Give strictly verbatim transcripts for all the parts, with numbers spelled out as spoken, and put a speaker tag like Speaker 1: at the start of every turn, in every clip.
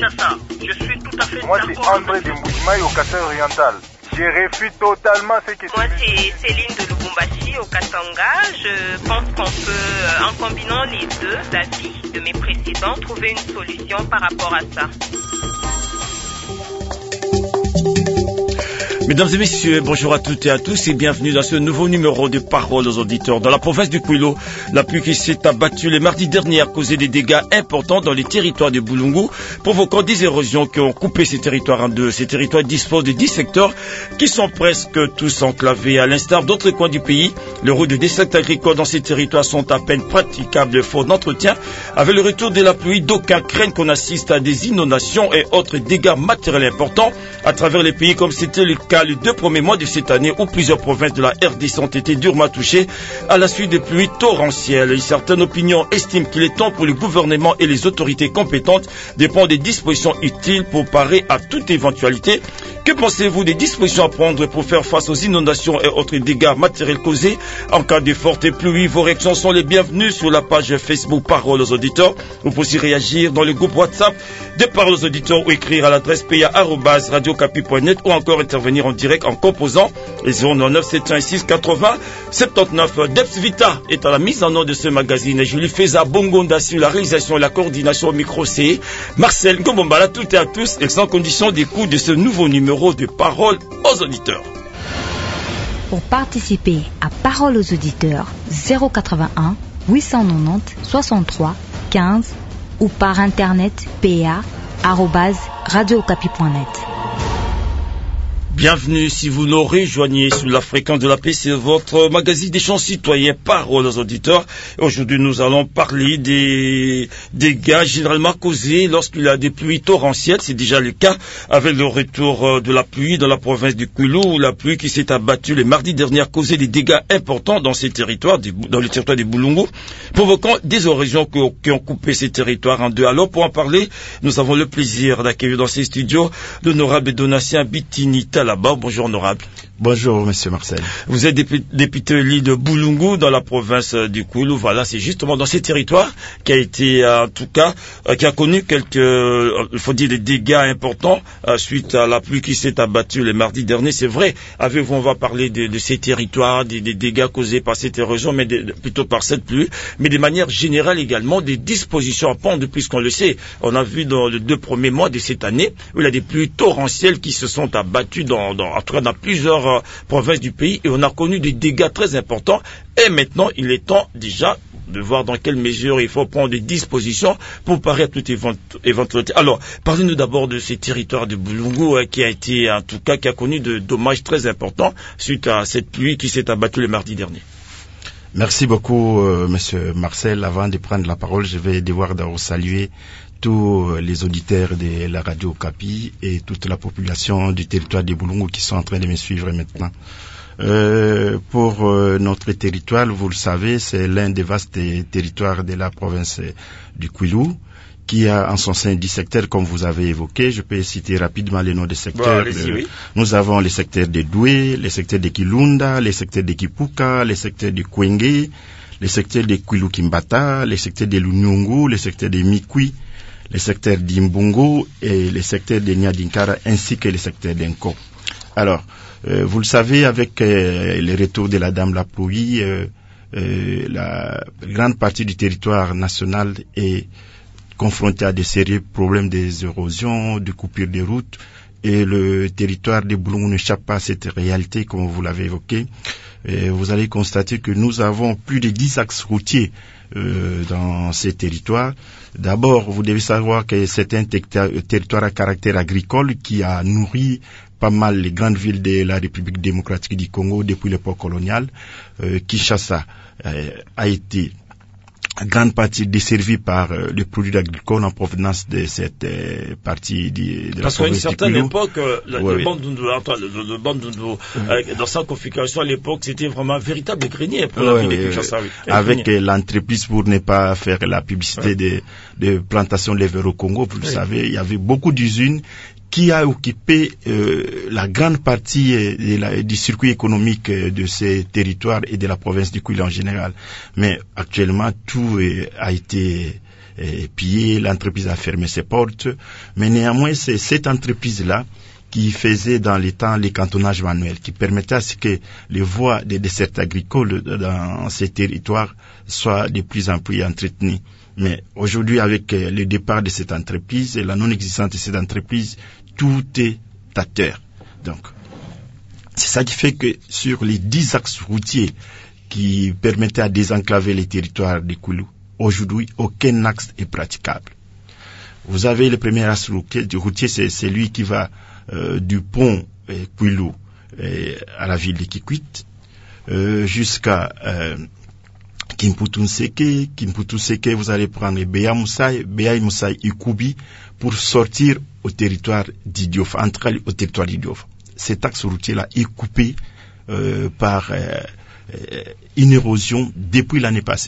Speaker 1: Kinshasa. Je suis tout à fait
Speaker 2: Moi, c'est André de Moujimaï au Kasai oriental. Je refuse totalement ce que
Speaker 1: Moi, c'est Céline de Lubumbashi au Katanga. Je pense qu'on peut, en combinant les deux avis de mes précédents, trouver une solution par rapport à ça.
Speaker 3: Mesdames et messieurs, bonjour à toutes et à tous et bienvenue dans ce nouveau numéro de Parole aux auditeurs. Dans la province du Kwilu, la pluie qui s'est abattue les mardis derniers a causé des dégâts importants dans les territoires de Bulungu, provoquant des érosions qui ont coupé ces territoires en deux. Ces territoires disposent de dix secteurs qui sont presque tous enclavés. À l'instar d'autres coins du pays, les routes des secteurs agricoles dans ces territoires sont à peine praticables faute d'entretien. Avec le retour de la pluie, d'aucuns craignent qu'on assiste à des inondations et autres dégâts matériels importants à travers les pays, comme c'était le cas les deux premiers mois de cette année où plusieurs provinces de la R D C ont été durement touchées à la suite des pluies torrentielles. Certaines opinions estiment qu'il est temps pour le gouvernement et les autorités compétentes de prendre des dispositions utiles pour parer à toute éventualité. Que pensez-vous des dispositions à prendre pour faire face aux inondations et autres dégâts matériels causés en cas de fortes pluies? Vos réactions sont les bienvenues sur la page Facebook Parole aux auditeurs. Vous pouvez aussi réagir dans le groupe WhatsApp de Parole aux auditeurs ou écrire à l'adresse p a arobase radio capi point net ou encore intervenir en direct en composant les zéro neuf sept un six quatre-vingts soixante-neuf. Debs Vita est à la mise en œuvre de ce magazine et Julie Feza Bongonda sur la réalisation et la coordination au micro. C'est Marcel Ngobombala, toutes et à tous et sans condition d'écoute de ce nouveau numéro de Parole aux auditeurs.
Speaker 4: Pour participer à Parole aux auditeurs, zéro quatre-vingt-un huit cent quatre-vingt-dix soixante-trois quinze ou par internet p a arobase radio capi point net.
Speaker 3: Bienvenue si vous nous rejoignez sous la fréquence de la paix, c'est votre magazine d'échange citoyen Parole aux auditeurs. Aujourd'hui, nous allons parler des dégâts généralement causés lorsqu'il y a des pluies torrentielles. C'est déjà le cas avec le retour de la pluie dans la province du Kwilu, où la pluie qui s'est abattue les mardis derniers a causé des dégâts importants dans ces territoires, dans le territoire des Bulungu, provoquant des érosions qui ont coupé ces territoires en deux. Alors, pour en parler, nous avons le plaisir d'accueillir dans ces studios l'honorable Donatien Bitinita là-bas. Bonjour honorable.
Speaker 5: Bonjour monsieur Marcel.
Speaker 3: Vous êtes député élu de Bulungu dans la province du Kwilu. Voilà, c'est justement dans ces territoires qui a été, en tout cas, qui a connu quelques, il faut dire, des dégâts importants suite à la pluie qui s'est abattue les mardis derniers. C'est vrai. Avec vous, on va parler de, de ces territoires, des, des dégâts causés par cette érosion, mais de, plutôt par cette pluie, mais de manière générale également des dispositions à prendre, puisqu'on le sait. On a vu dans les deux premiers mois de cette année où il y a des pluies torrentielles qui se sont abattues dans, dans en tout cas dans plusieurs euh, provinces du pays et on a connu des dégâts très importants et maintenant il est temps déjà de voir dans quelle mesure il faut prendre des dispositions pour parer à toute éventualité. Alors, parlez-nous d'abord de ces territoires de Bulungu euh, qui a été, en tout cas, qui a connu de dommages très importants suite à cette pluie qui s'est abattue le mardi dernier.
Speaker 5: Merci beaucoup, euh, monsieur Marcel. Avant de prendre la parole, je vais devoir d'abord saluer tous les auditeurs de la radio Capi et toute la population du territoire de Bulungu qui sont en train de me suivre maintenant. Euh, pour euh, notre territoire, vous le savez, c'est l'un des vastes territoires de la province du Kwilu, qui a en son sein dix secteurs, comme vous avez évoqué. Je peux citer rapidement les noms des secteurs.
Speaker 3: Bon, euh, oui.
Speaker 5: Nous avons les secteurs de Doué, les secteurs de Kilunda, les secteurs de Kipuka, les secteurs de Kwenge, les secteurs de Kwilu Kimbata, les secteurs de Lunyungu, les secteurs de Mikwi, les secteurs d'Imbungu et les secteurs de Nyadinkara ainsi que les secteurs d'Enko. Alors, euh, vous le savez, avec euh, le retour de la Dame la pluie, euh, euh, la grande partie du territoire national est confrontée à des sérieux problèmes des érosions, de coupures de routes et le territoire de Bulungu n'échappe pas à cette réalité comme vous l'avez évoqué. Et vous allez constater que nous avons plus de dix axes routiers euh, dans ces territoires. D'abord, vous devez savoir que c'est un territoire à caractère agricole qui a nourri pas mal les grandes villes de la République démocratique du Congo depuis l'époque coloniale. Euh, Kinshasa euh, a été en grande partie desservie par euh, les produits agricoles en provenance de cette euh, partie de, de
Speaker 3: Parce
Speaker 5: la
Speaker 3: qu'à une
Speaker 5: province du
Speaker 3: certaine
Speaker 5: Kwilu.
Speaker 3: époque, euh, le,
Speaker 5: ouais,
Speaker 3: le
Speaker 5: oui.
Speaker 3: Bandundu, attends, le, le, le Bandundu,
Speaker 5: Oui.
Speaker 3: euh, dans sa configuration à l'époque, c'était vraiment un véritable grenier pour
Speaker 5: Ouais,
Speaker 3: la ville de
Speaker 5: ouais,
Speaker 3: Kinshasa. Oui.
Speaker 5: Avec
Speaker 3: grenier.
Speaker 5: euh, l'entreprise, pour ne pas faire la publicité
Speaker 3: Ouais.
Speaker 5: de, de plantation levure au Congo, vous le
Speaker 3: Oui.
Speaker 5: savez, il y avait beaucoup d'usines qui a occupé euh, la grande partie euh, de la, du circuit économique euh, de ces territoires et de la province du Kwilu en général. Mais actuellement, tout euh, a été euh, pillé, l'entreprise a fermé ses portes. Mais néanmoins, c'est cette entreprise-là qui faisait dans les temps les cantonnages manuels, qui permettait à ce que les voies des dessertes agricoles dans ces territoires soient de plus en plus entretenues. Mais aujourd'hui, avec le départ de cette entreprise et la non-existence de cette entreprise, tout est à terre. Donc, c'est ça qui fait que sur les dix axes routiers qui permettaient à désenclaver les territoires de Kwilu, aujourd'hui, aucun axe est praticable. Vous avez le premier axe routier, c'est celui qui va euh, du pont euh, Kwilu euh, à la ville de Kikwit euh, jusqu'à euh, Kimputu-Nseke. Kimputu-Nseke, vous allez prendre Beya Moussaï, Beya Moussaï Ikubi pour sortir au territoire d'Idiofa, entrer au territoire d'Idiofa. Cet axe routier-là est coupé euh, par euh, euh, une érosion depuis l'année passée.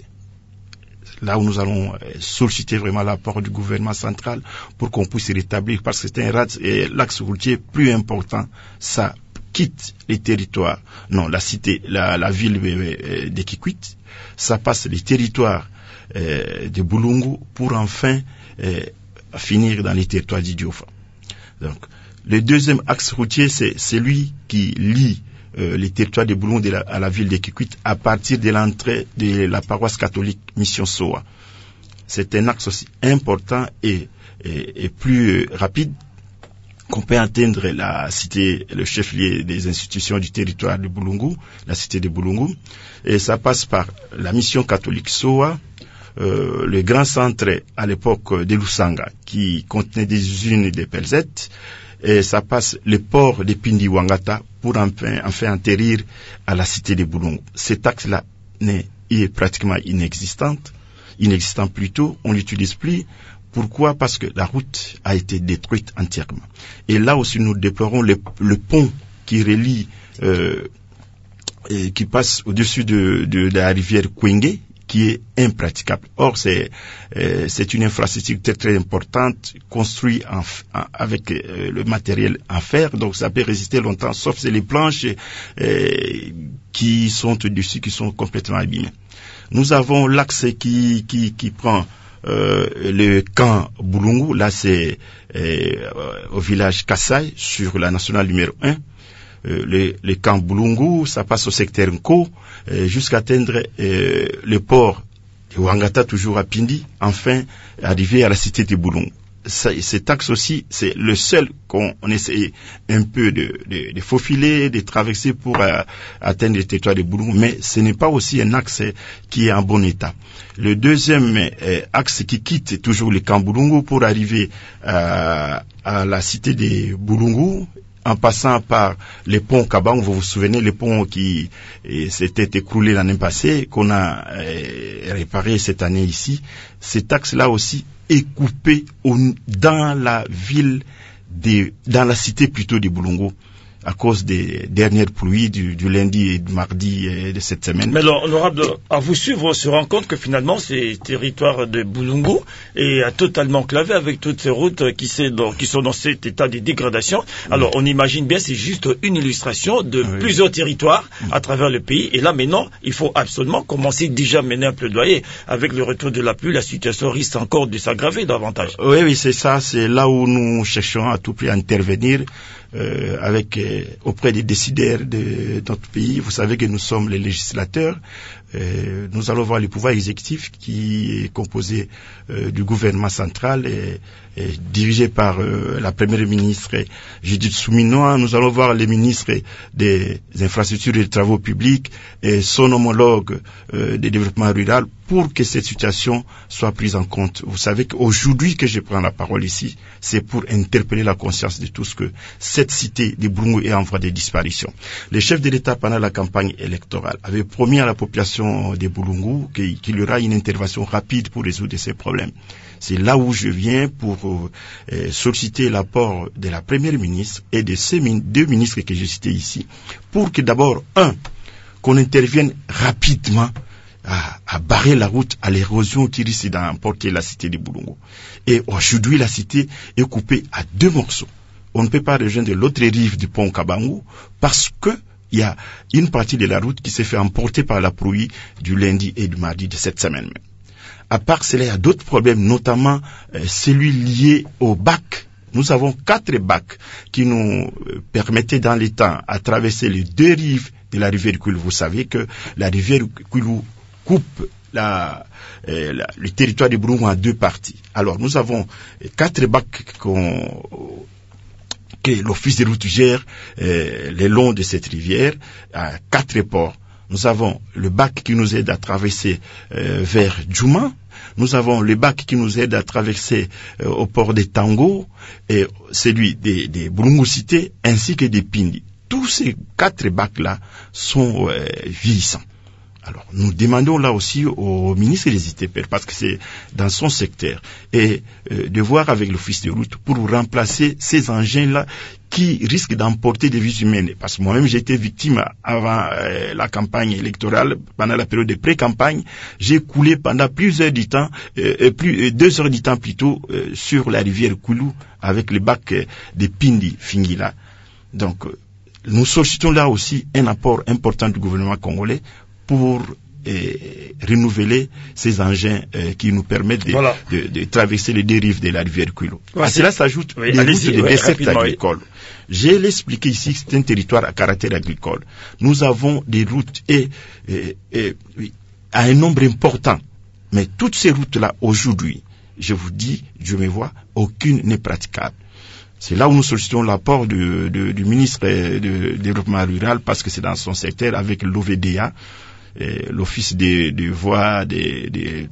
Speaker 5: Là où nous allons euh, solliciter vraiment l'apport du gouvernement central pour qu'on puisse rétablir, parce que c'est un rat, et l'axe routier plus important, ça quitte les territoires, non, la cité, la, la ville euh, de Kikwit, ça passe les territoires euh, de Bulungu pour enfin euh, finir dans les territoires d'Idiofa. Donc, le deuxième axe routier, c'est celui qui lie euh, les territoires de Bulungu la, à la ville de Kikwit à partir de l'entrée de la paroisse catholique Mission Soa. C'est un axe aussi important et, et, et plus euh, rapide qu'on peut atteindre la cité, le chef-lieu des institutions du territoire de Bulungu, la cité de Bulungu, et ça passe par la mission catholique Soa, euh, le grand centre à l'époque de Lusanga qui contenait des usines de pelzettes, et ça passe le port de Pindi Wangata pour enfin, enfin atterrir à la cité de Bulungu. Cet axe-là n'est, est pratiquement inexistante, inexistant plutôt, on l'utilise plus. Pourquoi? Parce que la route a été détruite entièrement. Et là aussi, nous déplorons le, le pont qui relie, euh, et qui passe au-dessus de, de, de la rivière Kwenge, qui est impraticable. Or, c'est, euh, c'est une infrastructure très, très importante, construite en, en, avec euh, le matériel en fer, donc ça peut résister longtemps, sauf c'est les planches euh, qui sont au-dessus, qui sont complètement abîmées. Nous avons l'axe qui, qui, qui prend Euh, le camp Bulungu, là c'est euh, au village Kassai, sur la nationale numéro un. Euh, le, le camp Bulungu, ça passe au secteur Nko, euh, jusqu'à atteindre euh, le port de Wangata, toujours à Pindi, enfin arriver à la cité de Bulungu. Ça, cet axe aussi, c'est le seul qu'on on essaie un peu de, de, de faufiler, de traverser pour euh, atteindre le territoire de Bulungu, mais ce n'est pas aussi un axe qui est en bon état. Le deuxième euh, axe qui quitte toujours le camp Bulungu pour arriver euh, à la cité de Bulungu, en passant par les ponts Kabang, vous vous souvenez, les ponts qui eh, s'étaient écroulés l'année passée, qu'on a eh, réparé cette année ici, cet axe-là aussi est coupé au, dans la ville, de, dans la cité plutôt de Bulungu, à cause des dernières pluies du, du lundi et du mardi de cette semaine.
Speaker 3: Mais alors, honorable, à vous suivre, on se rend compte que finalement, ces territoires de Bulungu est totalement clavé avec toutes ces routes qui, dans, qui sont dans cet état de dégradation. Alors, oui. On imagine bien, c'est juste une illustration de oui. plusieurs territoires à travers le pays. Et là, maintenant, il faut absolument commencer déjà à mener un plaidoyer. Avec le retour de la pluie, la situation risque encore de s'aggraver davantage.
Speaker 5: Oui, oui, c'est ça. C'est là où nous cherchons à tout prix à intervenir. Euh, avec euh, auprès des décideurs de, de notre pays. Vous savez que nous sommes les législateurs. Euh, nous allons voir le pouvoir exécutif qui est composé euh, du gouvernement central et, et dirigé par euh, la première ministre Judith Souminoa. Nous allons voir les ministres des infrastructures et des travaux publics et son homologue euh, des développements rural pour que cette situation soit prise en compte. Vous savez qu'aujourd'hui que je prends la parole ici, c'est pour interpeller la conscience de tous que cette cité de Bulungu est en voie de disparition. Les chefs de l'État, pendant la campagne électorale, avaient promis à la population de Bulungu qu'il y aura une intervention rapide pour résoudre ces problèmes. C'est là où je viens pour euh, solliciter l'apport de la première ministre et de ces min- deux ministres que j'ai cités ici, pour que d'abord, un, qu'on intervienne rapidement À, à barrer la route à l'érosion qui risque d'emporter la cité de Bulungu. Et aujourd'hui, la cité est coupée à deux morceaux. On ne peut pas rejoindre l'autre rive du pont Kabangu parce que il y a une partie de la route qui s'est fait emporter par la pluie du lundi et du mardi de cette semaine même. À part cela, il y a d'autres problèmes, notamment euh, celui lié au bac. Nous avons quatre bacs qui nous euh, permettaient dans les temps à traverser les deux rives de la rivière Kwilu. Vous savez que la rivière Kwilu coupe la, euh, la, le territoire de Bulungu en deux parties. Alors nous avons quatre bacs qu'on, que l'Office des routes gère euh, le long de cette rivière à quatre ports. Nous avons le bac qui nous aide à traverser euh, vers Djouma. Nous avons le bac qui nous aide à traverser euh, au port de Tango et celui des de Bulungu Cité ainsi que des Pindi. Tous ces quatre bacs-là sont euh, vieillissants. Alors, nous demandons là aussi au ministre des I T P R, parce que c'est dans son secteur, et euh, de voir avec l'Office des routes pour remplacer ces engins-là qui risquent d'emporter des vies humaines. Parce que moi-même, j'ai été victime avant euh, la campagne électorale, pendant la période de pré-campagne. J'ai coulé pendant plusieurs du temps, euh, plus, euh, deux heures du temps plutôt, euh, sur la rivière Kwilu avec le bac euh, de Pindi, Fingila. Donc, euh, nous sollicitons là aussi un apport important du gouvernement congolais pour euh, renouveler ces engins euh, qui nous permettent de, voilà. de, de traverser les dérives de la rivière Kwilu. Ouais, à cela s'ajoute oui, les routes de ouais, dessert agricole. Oui. J'ai l'expliqué ici que c'est un territoire à caractère agricole. Nous avons des routes et, et, et oui, à un nombre important. Mais toutes ces routes-là, aujourd'hui, je vous dis, je me vois, aucune n'est praticable. C'est là où nous sollicitons l'apport du, du, du ministre de développement rural, parce que c'est dans son secteur, avec l'O V D A, l'Office des de voies, des de,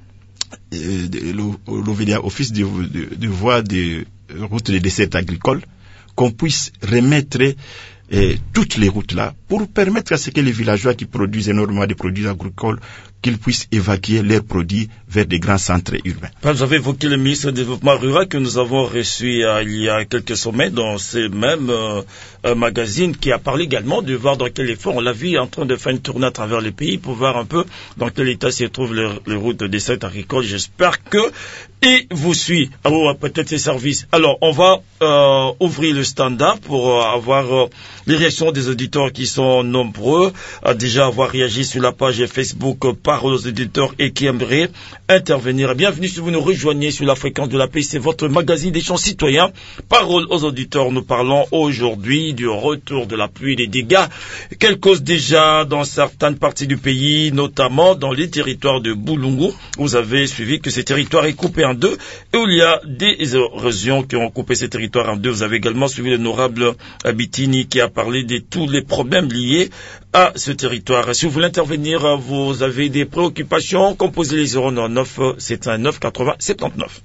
Speaker 5: de, de, l'O V D A, Office de, de, de voies de routes de dessert agricoles, qu'on puisse remettre eh, toutes les routes là, pour permettre à ce que les villageois qui produisent énormément de produits agricoles, qu'ils puissent évacuer leurs produits vers des grands centres urbains.
Speaker 3: Vous avez évoqué le ministre du Développement rural que nous avons reçu euh, il y a quelques semaines dans ce même euh, euh, magazine, qui a parlé également de voir dans quel effort on l'a vu en train de faire une tournée à travers le pays pour voir un peu dans quel état se trouvent les, les routes de dessert agricole. J'espère que il vous suit, ou oh, peut-être ses services. Alors, on va euh, ouvrir le standard pour euh, avoir euh, les réactions des auditeurs qui sont nombreux, à déjà avoir réagi sur la page Facebook euh, Parole aux auditeurs et qui aimeraient intervenir. Bienvenue si vous nous rejoignez sur la fréquence de la paix, c'est votre magazine des champs citoyens. Parole aux auditeurs, nous parlons aujourd'hui du retour de la pluie et des dégâts qu'elle cause déjà dans certaines parties du pays, notamment dans les territoires de Bulungu. Vous avez suivi que ces territoires est coupé en deux et où il y a des érosions qui ont coupé ces territoires en deux. Vous avez également suivi l'honorable Abitini qui a parlé de tous les problèmes liés à ce territoire. Si vous voulez intervenir, vous avez des préoccupations, composez les zéro neuf sept un neuf quatre-vingts soixante-neuf.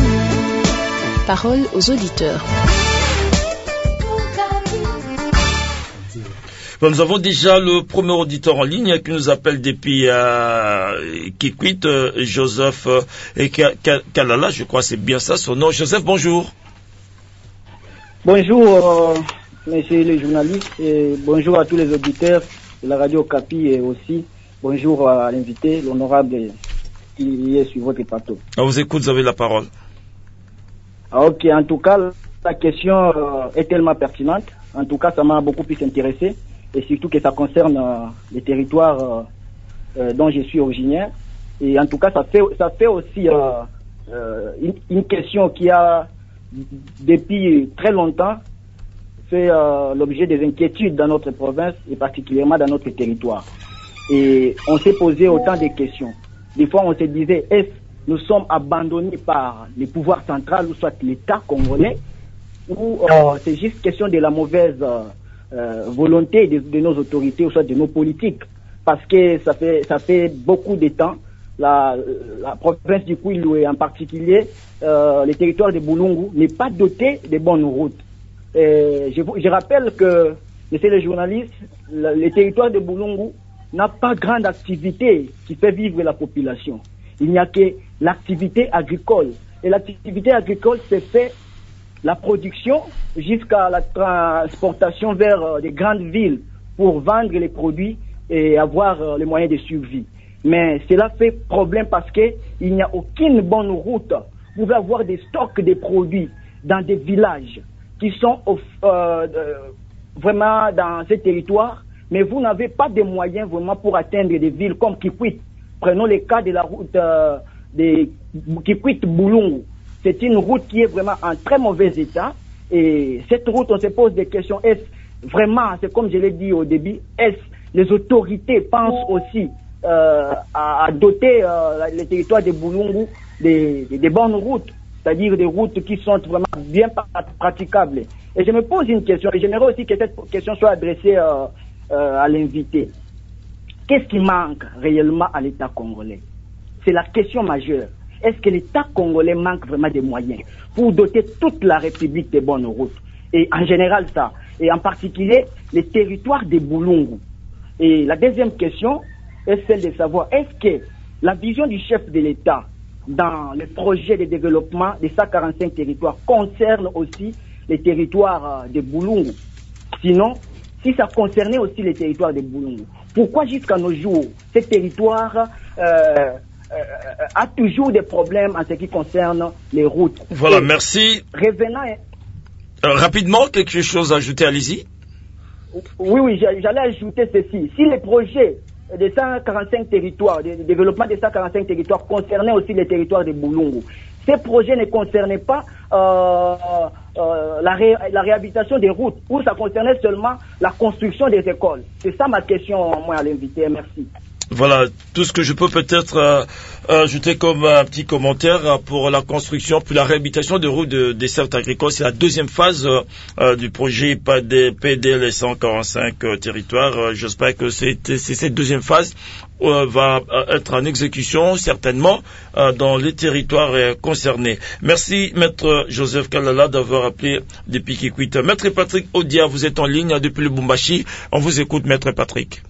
Speaker 6: Parole aux auditeurs.
Speaker 3: Bon, nous avons déjà le premier auditeur en ligne qui nous appelle depuis euh, Kikwit, euh, Joseph euh, et Kalala, je crois que c'est bien ça son nom. Joseph, bonjour.
Speaker 7: Bonjour, euh, messieurs les journalistes, et bonjour à tous les auditeurs de la radio Capi, et aussi bonjour à l'invité, l'honorable qui est sur votre plateau.
Speaker 3: On vous écoute, vous avez la parole.
Speaker 7: Ah, ok, en tout cas, la question euh, est tellement pertinente. En tout cas, ça m'a beaucoup plus intéressé, et surtout que ça concerne euh, les territoires euh, euh, dont je suis originaire. Et en tout cas, ça fait, ça fait aussi euh, euh, une, une question qui a, depuis très longtemps, fait euh, l'objet des inquiétudes dans notre province et particulièrement dans notre territoire. Et on s'est posé autant de questions. Des fois, on se disait, est-ce que nous sommes abandonnés par les pouvoirs centraux ou soit l'État congolais, ou euh, c'est juste question de la mauvaise euh, euh, volonté de, de nos autorités ou soit de nos politiques, parce que ça fait ça fait beaucoup de temps, la, la province du Kwilu et en particulier euh, le territoire de Bulungu n'est pas doté de bonnes routes. Et je, je rappelle que, messieurs les journalistes, le, le territoire de Bulungu n'a pas grande activité qui fait vivre la population. Il n'y a que l'activité agricole. Et l'activité agricole, c'est fait la production jusqu'à la transportation vers euh, les grandes villes pour vendre les produits et avoir euh, les moyens de survie. Mais cela fait problème parce que il n'y a aucune bonne route. Vous pouvez avoir des stocks de produits dans des villages qui sont euh, euh, vraiment dans ces territoires, mais vous n'avez pas de moyens vraiment pour atteindre des villes comme Kikwit. Prenons le cas de la route euh, de Kikwit-Bulungu. C'est une route qui est vraiment en très mauvais état. Et cette route, on se pose des questions. Est-ce vraiment, c'est comme je l'ai dit au début, est-ce les autorités pensent aussi euh, à, à doter euh, les territoires de Bulungu des, des, des bonnes routes, c'est-à-dire des routes qui sont vraiment bien praticables. Et je me pose une question, et j'aimerais aussi que cette question soit adressée euh, euh, à l'invité. Qu'est-ce qui manque réellement à l'État congolais? C'est la question majeure. Est-ce que l'État congolais manque vraiment des moyens pour doter toute la République de bonnes routes? Et en général ça, et en particulier les territoires de Bulungu. Et la deuxième question est celle de savoir, est-ce que la vision du chef de l'État dans le projet de développement des cent quarante-cinq territoires concerne aussi les territoires de Bulungu? Sinon, si ça concernait aussi les territoires de Bulungu, pourquoi jusqu'à nos jours, ces territoires euh, euh, a toujours des problèmes en ce qui concerne les routes?
Speaker 3: Voilà,
Speaker 7: et
Speaker 3: merci.
Speaker 7: Revenant...
Speaker 3: Euh, rapidement, quelque chose à ajouter, allez-y.
Speaker 7: Oui, oui, j'allais ajouter ceci. Si les projets des cent quarante-cinq territoires, de développement des cent quarante-cinq territoires concernaient aussi les territoires de Bulungu, ces projets ne concernaient pas euh, euh, la, ré, la réhabilitation des routes, ou ça concernait seulement la construction des écoles. C'est ça ma question, moi, à l'invité. Merci.
Speaker 3: Voilà, tout ce que je peux peut-être euh, ajouter comme un petit commentaire pour la construction puis la réhabilitation de routes de desserte agricole. C'est la deuxième phase euh, du projet P D L cent quarante-cinq euh, territoires. Euh, J'espère que c'est cette deuxième phase euh, va être en exécution certainement euh, dans les territoires euh, concernés. Merci Maître Joseph Kalala d'avoir appelé depuis Kikwit. Maître Patrick Odia, vous êtes en ligne depuis le Lubumbashi. On vous écoute, Maître Patrick.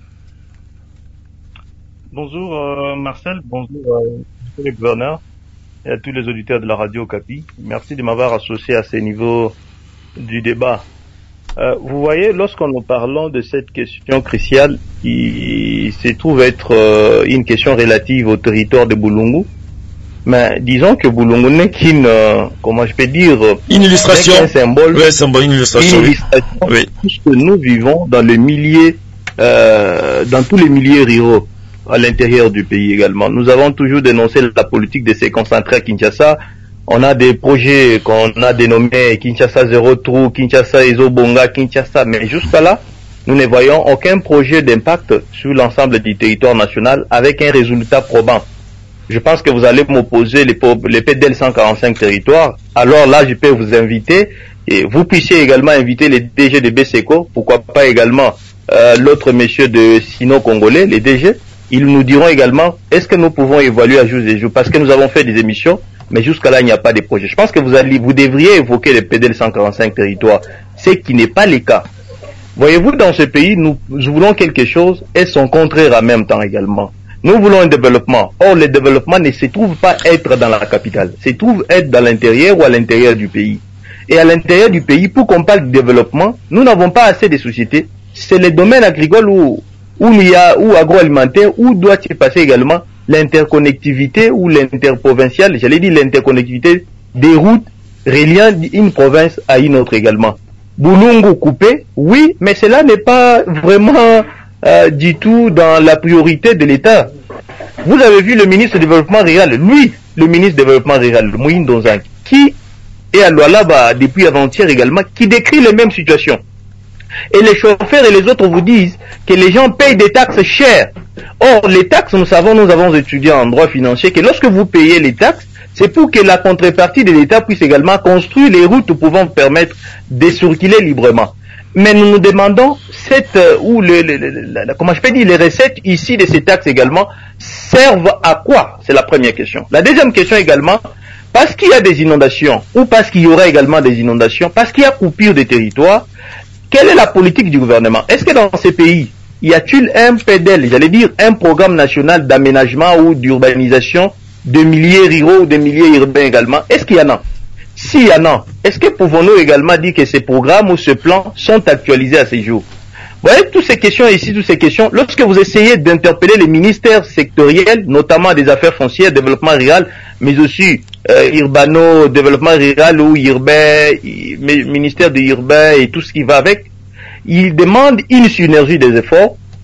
Speaker 6: Bonjour euh, Marcel, bonjour euh, le gouverneur et à tous les auditeurs de la radio Okapi. Merci de m'avoir associé à ce niveau du débat. Euh, vous voyez, lorsqu'on nous parlons de cette question cruciale, qui se trouve être euh, une question relative au territoire de Bulungu, mais disons que Bulungu n'est qu'une, euh, comment je peux dire,
Speaker 3: une illustration,
Speaker 6: un symbole,
Speaker 3: ouais, symbole, une illustration,
Speaker 6: une illustration
Speaker 3: oui.
Speaker 6: Puisque nous vivons dans le milieu, euh, dans tous les milieux ruraux à l'intérieur du pays également. Nous avons toujours dénoncé la politique de se concentrer à Kinshasa. On a des projets qu'on a dénommés Kinshasa Zéro Trou, Kinshasa Ezobonga, Kinshasa, mais jusqu'à là, nous ne voyons aucun projet d'impact sur l'ensemble du territoire national avec un résultat probant. Je pense que vous allez m'opposer les, les P D L cent quarante-cinq territoires. Alors là, je peux vous inviter, et vous puissiez également inviter les D G de BSECO, pourquoi pas également euh, l'autre monsieur de Sino Congolais, les D G. Ils nous diront également, est-ce que nous pouvons évaluer à jour et jour? Parce que nous avons fait des émissions, mais jusqu'à là, il n'y a pas de projet. Je pense que vous, allez, vous devriez évoquer les P D L cent quarante-cinq territoires, ce qui n'est pas le cas. Voyez-vous, dans ce pays, nous, nous voulons quelque chose et son contraire en même temps également. Nous voulons un développement. Or, le développement ne se trouve pas être dans la capitale, se trouve être dans l'intérieur ou à l'intérieur du pays. Et à l'intérieur du pays, pour qu'on parle de développement, nous n'avons pas assez de sociétés. C'est le domaine agricole où où il y a, ou agroalimentaire, où doit se passer également l'interconnectivité ou l'interprovinciale, j'allais dire l'interconnectivité des routes reliant une province à une autre également. Bulungu coupé, oui, mais cela n'est pas vraiment euh, du tout dans la priorité de l'État. Vous avez vu le ministre du Développement Rural, lui, le ministre du Développement Rural, Moïse Donzang, qui est à Lualaba depuis avant-hier également, qui décrit les mêmes situations. Et les chauffeurs et les autres vous disent que les gens payent des taxes chères. Or, les taxes, nous savons, nous avons étudié en droit financier, que lorsque vous payez les taxes, c'est pour que la contrepartie de l'État puisse également construire les routes pouvant permettre de circuler librement. Mais nous nous demandons, cette, euh, ou le, le, le, la, comment je peux dire, les recettes ici de ces taxes également servent à quoi? C'est la première question. La deuxième question également, parce qu'il y a des inondations, ou parce qu'il y aura également des inondations, parce qu'il y a coupure des territoires, quelle est la politique du gouvernement? Est-ce que dans ces pays, y a-t-il un P D L, j'allais dire un programme national d'aménagement ou d'urbanisation de milieux ruraux ou de milieux urbains également? Est-ce qu'il y en a? S'il y en a, est-ce que pouvons-nous également dire que ces programmes ou ce plan sont actualisés à ce jour? Vous voyez, toutes ces questions ici, toutes ces questions, lorsque vous essayez d'interpeller les ministères sectoriels, notamment des affaires foncières, développement rural, mais aussi euh, urbano, développement rural ou urbain, ministère de urbain et tout ce qui va avec, ils demandent une synergie des efforts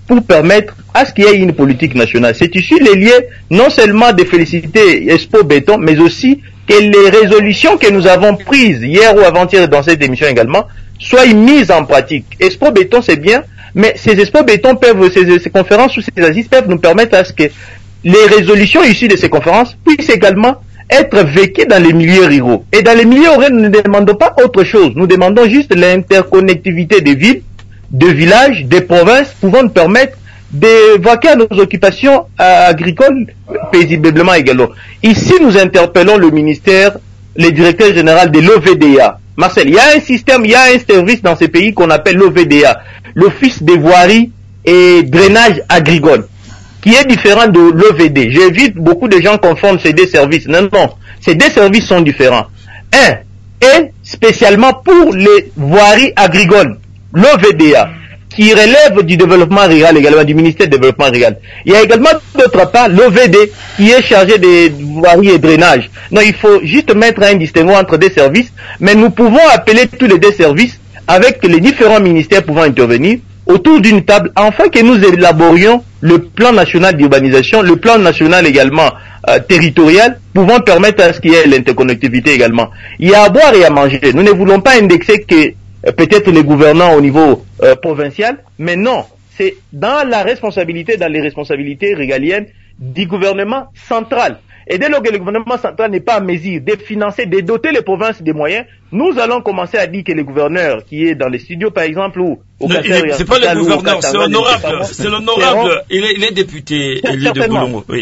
Speaker 6: pour permettre à ce qu'il y ait une politique nationale. C'est ici les lieux, non seulement de féliciter Expo Béton, mais aussi que les résolutions que nous avons prises hier ou avant-hier dans cette émission également soient mises en pratique. Expo Béton, c'est bien, mais ces Expo Béton peuvent, ces, ces conférences ou ces assises peuvent nous permettre à ce que les résolutions issues de ces conférences puissent également être vécues dans les milieux ruraux. Et dans les milieux ruraux, nous ne demandons pas autre chose. Nous demandons juste l'interconnectivité des villes, de villages, des provinces, pouvant nous permettre de vaquer à nos occupations euh, agricoles paisiblement également. Ici, nous interpellons le ministère, le directeur général de l'O V D A. Marcel, il y a un système, il y a un service dans ces pays qu'on appelle l'O V D A, l'Office des voiries et drainage agricole, qui est différent de l'O V D. J'évite, beaucoup de gens confondent ces deux services. Non, non, ces deux services sont différents. Un est spécialement pour les voiries agricoles, l'O V D A, qui relève du développement rural également, du ministère du développement rural. Il y a également d'autre part l'O V D qui est chargé des voiries et drainage. Non, il faut juste mettre un distinguo entre des services, mais nous pouvons appeler tous les deux services avec les différents ministères pouvant intervenir autour d'une table, afin que nous élaborions le plan national d'urbanisation, le plan national également euh, territorial, pouvant permettre à ce qu'il y ait l'interconnectivité également. Il y a à boire et à manger. Nous ne voulons pas indexer que peut-être les gouvernants au niveau euh, provincial, mais non, c'est dans la responsabilité, dans les responsabilités régaliennes du gouvernement central. Et dès lors que le gouvernement central n'est pas à mesure de financer, de doter les provinces des moyens, nous allons commencer à dire que le gouverneur qui est dans les studios, par exemple, ou au Casseur,
Speaker 3: c'est pas le gouverneur, c'est l'honorable, c'est l'honorable, il est, il est député élu de Boulongo, oui.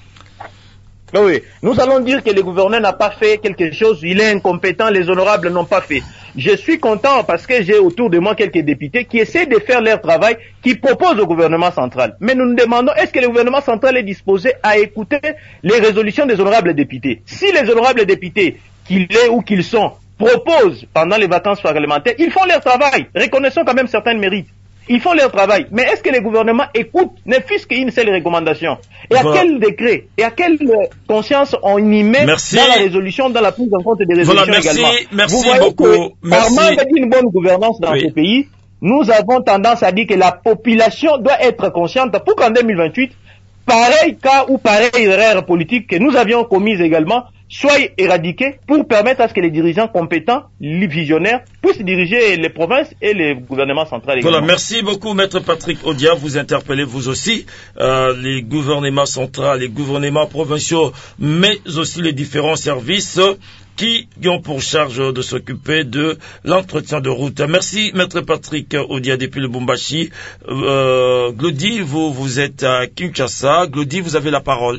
Speaker 6: Oui, nous allons dire que le gouverneur n'a pas fait quelque chose, il est incompétent, les honorables n'ont pas fait. Je suis content parce que j'ai autour de moi quelques députés qui essaient de faire leur travail, qui proposent au gouvernement central. Mais nous nous demandons, est-ce que le gouvernement central est disposé à écouter les résolutions des honorables députés? Si les honorables députés, qu'ils est ou qu'ils sont, proposent pendant les vacances parlementaires, ils font leur travail. Reconnaissons quand même certains mérites. Ils font leur travail. Mais est-ce que le gouvernement écoute, ne fût-ce qu'une seule recommandation? Et voilà. À quel décret et à quelle conscience on y met merci. Dans la résolution, dans la prise en compte des résolutions voilà, merci,
Speaker 3: également
Speaker 6: merci
Speaker 3: Vous voyez beaucoup.
Speaker 6: Que, par manque d'une bonne gouvernance dans oui. ce pays, nous avons tendance à dire que la population doit être consciente pour qu'en deux mille vingt-huit, pareil cas ou pareille erreur politique que nous avions commise également, soit éradiqués pour permettre à ce que les dirigeants compétents, les visionnaires, puissent diriger les provinces et les gouvernements centraux.
Speaker 3: Voilà, merci beaucoup, Maître Patrick Odia. Vous interpellez vous aussi euh, les gouvernements centraux, les gouvernements provinciaux, mais aussi les différents services qui ont pour charge de s'occuper de l'entretien de route. Merci, Maître Patrick Odia, depuis le Bumbashi. Euh, Glody, vous, vous êtes à Kinshasa. Glody, vous avez la parole.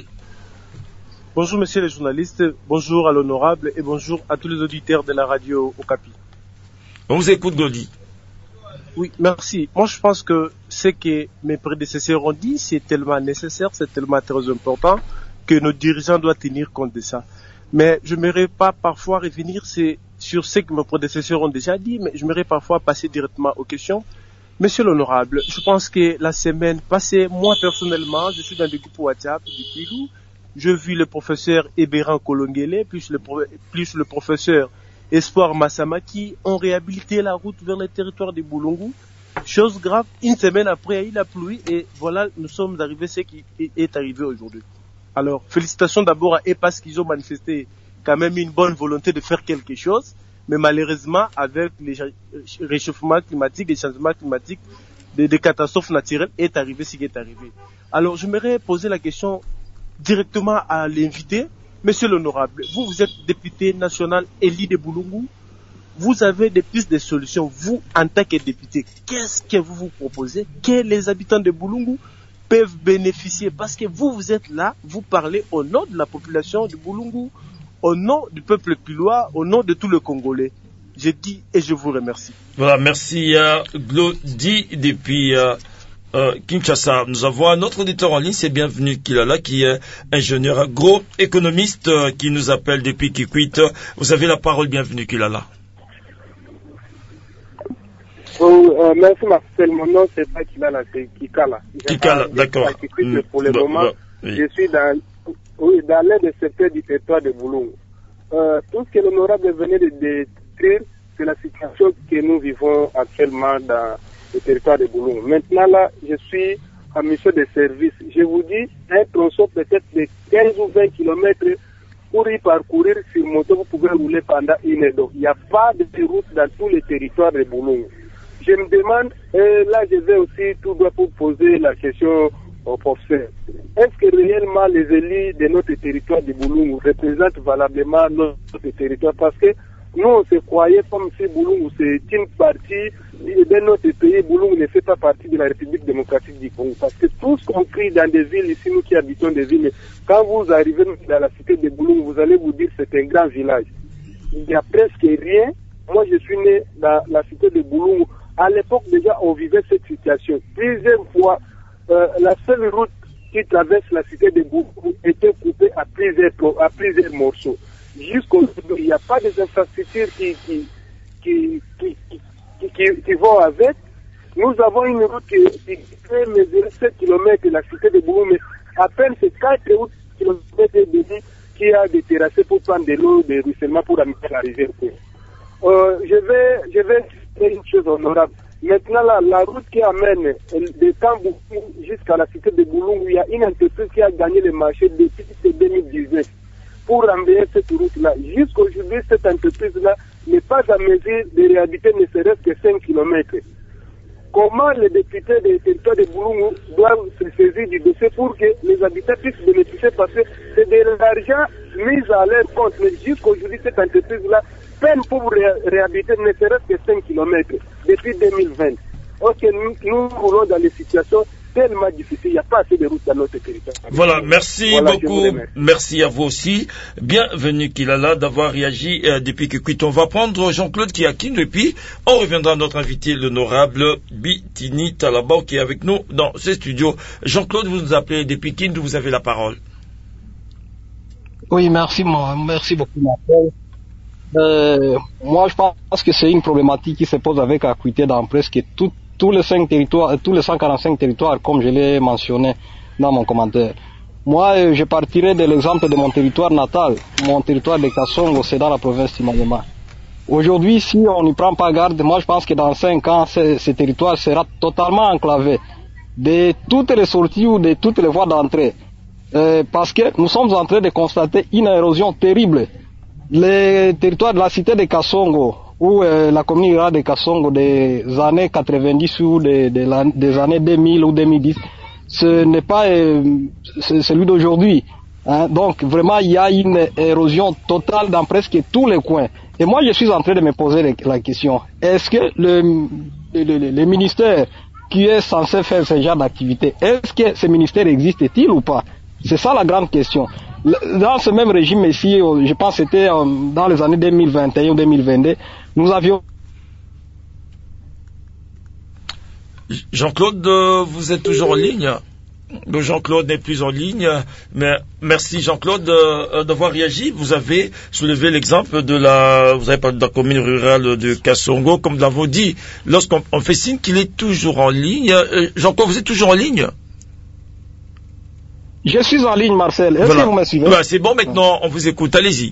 Speaker 8: Bonjour messieurs les journalistes, bonjour à l'honorable et bonjour à tous les auditeurs de la radio Okapi.
Speaker 3: On vous écoute, Glody.
Speaker 8: Oui, merci. Moi je pense que ce que mes prédécesseurs ont dit, c'est tellement nécessaire, c'est tellement très important que nos dirigeants doivent tenir compte de ça. Mais je n'aimerais pas parfois revenir sur ce que mes prédécesseurs ont déjà dit, mais je m'aimerais parfois passer directement aux questions. Monsieur l'honorable, je pense que la semaine passée, moi personnellement, je suis dans le groupe WhatsApp du Pilou. Je vis le professeur Ebéran Kolongele, plus le, plus le professeur Espoir Massama qui ont réhabilité la route vers le territoire de Boulongo. Chose grave, une semaine après, il a plu et voilà, nous sommes arrivés à ce qui est arrivé aujourd'hui. Alors, félicitations d'abord à eux parce qu'ils ont manifesté quand même une bonne volonté de faire quelque chose, mais malheureusement, avec les réchauffements climatiques, les changements climatiques, des, des catastrophes naturelles, est arrivé ce qui est arrivé. Alors, j'aimerais poser la question directement à l'invité. Monsieur l'honorable, vous, vous êtes député national élu de Boulongo. Vous avez des pistes de solutions, vous, en tant que député. Qu'est-ce que vous vous proposez que les habitants de Boulongo peuvent bénéficier? Parce que vous, vous êtes là, vous parlez au nom de la population de Boulongo, au nom du peuple pilois, au nom de tout le Congolais. Je dis et je vous remercie.
Speaker 3: Voilà, merci à euh, Glody depuis... Euh Euh, Kinshasa. Nous avons un autre auditeur en ligne, c'est Bienvenu Kilala, qui est ingénieur agroéconomiste, euh, qui nous appelle depuis Kikwit. Vous avez la parole, Bienvenu Kilala.
Speaker 9: Oh, euh, merci Marcel, mon nom c'est pas Kilala, c'est Kikala.
Speaker 3: Kikala, d'accord.
Speaker 9: Mmh. Pour le
Speaker 3: bah,
Speaker 9: moment,
Speaker 3: bah, oui.
Speaker 9: je suis dans, oui, dans l'un des secteurs du territoire de Boulongo. Euh, tout ce que l'honorable venait de décrire, c'est la situation que nous vivons actuellement dans le territoire de Boulongo. Maintenant là, je suis en mission de service. Je vous dis, un tronçon peut-être de quinze ou vingt kilomètres, pour y parcourir sur moto, vous pouvez rouler pendant une heure. Il n'y a pas de route dans tous les territoires de Boulungu. Je me demande, et là je vais aussi tout droit pour poser la question au professeur. Est-ce que réellement les élus de notre territoire de Boulungu représentent valablement notre territoire? Parce que nous on se croyait comme si Boulungu c'est une partie de notre pays. Boulungu ne fait pas partie de la République démocratique du Congo. Parce que tout ce qu'on crie dans des villes, ici nous qui habitons des villes, quand vous arrivez dans la cité de Boulungu, vous allez vous dire que c'est un grand village. Il n'y a presque rien. Moi je suis né dans la cité de Boulungu. À l'époque déjà on vivait cette situation. Plusieurs fois, Euh, la seule route qui traverse la cité de Boulungu était coupée à plusieurs, à plusieurs morceaux. Jusqu'aujourd'hui, il n'y a pas des infrastructures qui, qui, qui, qui, qui, qui, qui vont avec. Nous avons une route qui, qui fait mesurer sept kilomètres de la cité de Boulungu, mais à peine c'est quatre kilomètres de débit qui a des terrassés pour prendre de l'eau de ruissellement pour amener la rivière. Euh, je vais, je vais faire une chose honorable. Maintenant, la, la route qui amène de Tambou jusqu'à la cité de Boulungu, il y a une entreprise qui a gagné le marché depuis deux mille dix-neuf pour embrayer cette route-là. Jusqu'aujourd'hui, cette entreprise-là n'est pas à mesure de réhabiliter ne serait-ce que cinq kilomètres. Comment les députés des territoires de Boulungu doivent se saisir du dossier pour que les habitants puissent bénéficier, parce que c'est de l'argent mis à leur compte. Mais jusqu'aujourd'hui, cette entreprise-là peine pour ré réhabiliter ne serait-ce que cinq kilomètres depuis deux mille vingt. Ok, nous, nous roulons dans des situations tellement difficiles, il n'y a pas assez de routes dans notre territoire.
Speaker 3: Voilà, merci
Speaker 9: voilà,
Speaker 3: beaucoup. Merci à vous aussi. Bienvenue Kilala d'avoir réagi euh, depuis que Kuit. On va prendre Jean-Claude Kiakin et puis on reviendra à notre invité, l'honorable Bitini Talaba, qui est avec nous dans ce studio. Jean-Claude, vous nous appelez depuis Kindu, vous avez la parole.
Speaker 10: Oui, merci, moi, merci beaucoup, Marcel. Euh, moi, je pense que c'est une problématique qui se pose avec acuité dans presque tout, tous les cinq territoires, tous les cent quarante-cinq territoires, comme je l'ai mentionné dans mon commentaire. Moi, je partirai de l'exemple de mon territoire natal. Mon territoire de Kasongo, c'est dans la province du Maniema. Aujourd'hui, si on n'y prend pas garde, moi, je pense que dans cinq ans, ce, ce territoire sera totalement enclavé de toutes les sorties ou de toutes les voies d'entrée. Euh, parce que nous sommes en train de constater une érosion terrible. Le territoire de la cité de Kasongo, ou euh, la commune rurale de Kasongo des années quatre-vingt-dix ou de, de la, des années deux mille ou deux mille dix, ce n'est pas euh, celui d'aujourd'hui. Hein. Donc vraiment, il y a une érosion totale dans presque tous les coins. Et moi, je suis en train de me poser la question, est-ce que le, le, le, le ministère qui est censé faire ce genre d'activité, est-ce que ce ministère existe-t-il ou pas? C'est ça la grande question. Dans ce même régime ici, je pense que c'était dans les années deux mille vingt et un ou deux mille vingt-deux, nous avions...
Speaker 3: Jean-Claude, vous êtes toujours en ligne? Jean-Claude n'est plus en ligne, mais merci Jean-Claude euh, d'avoir réagi. Vous avez soulevé l'exemple de la, vous avez parlé de la commune rurale de Kasongo, comme nous l'avons dit, lorsqu'on on fait signe qu'il est toujours en ligne. Euh, Jean-Claude, vous êtes toujours en ligne?
Speaker 10: Je suis en ligne, Marcel. Est-ce
Speaker 3: voilà.
Speaker 10: que vous me suivez?
Speaker 3: Voilà, c'est bon, maintenant, on vous écoute. Allez-y.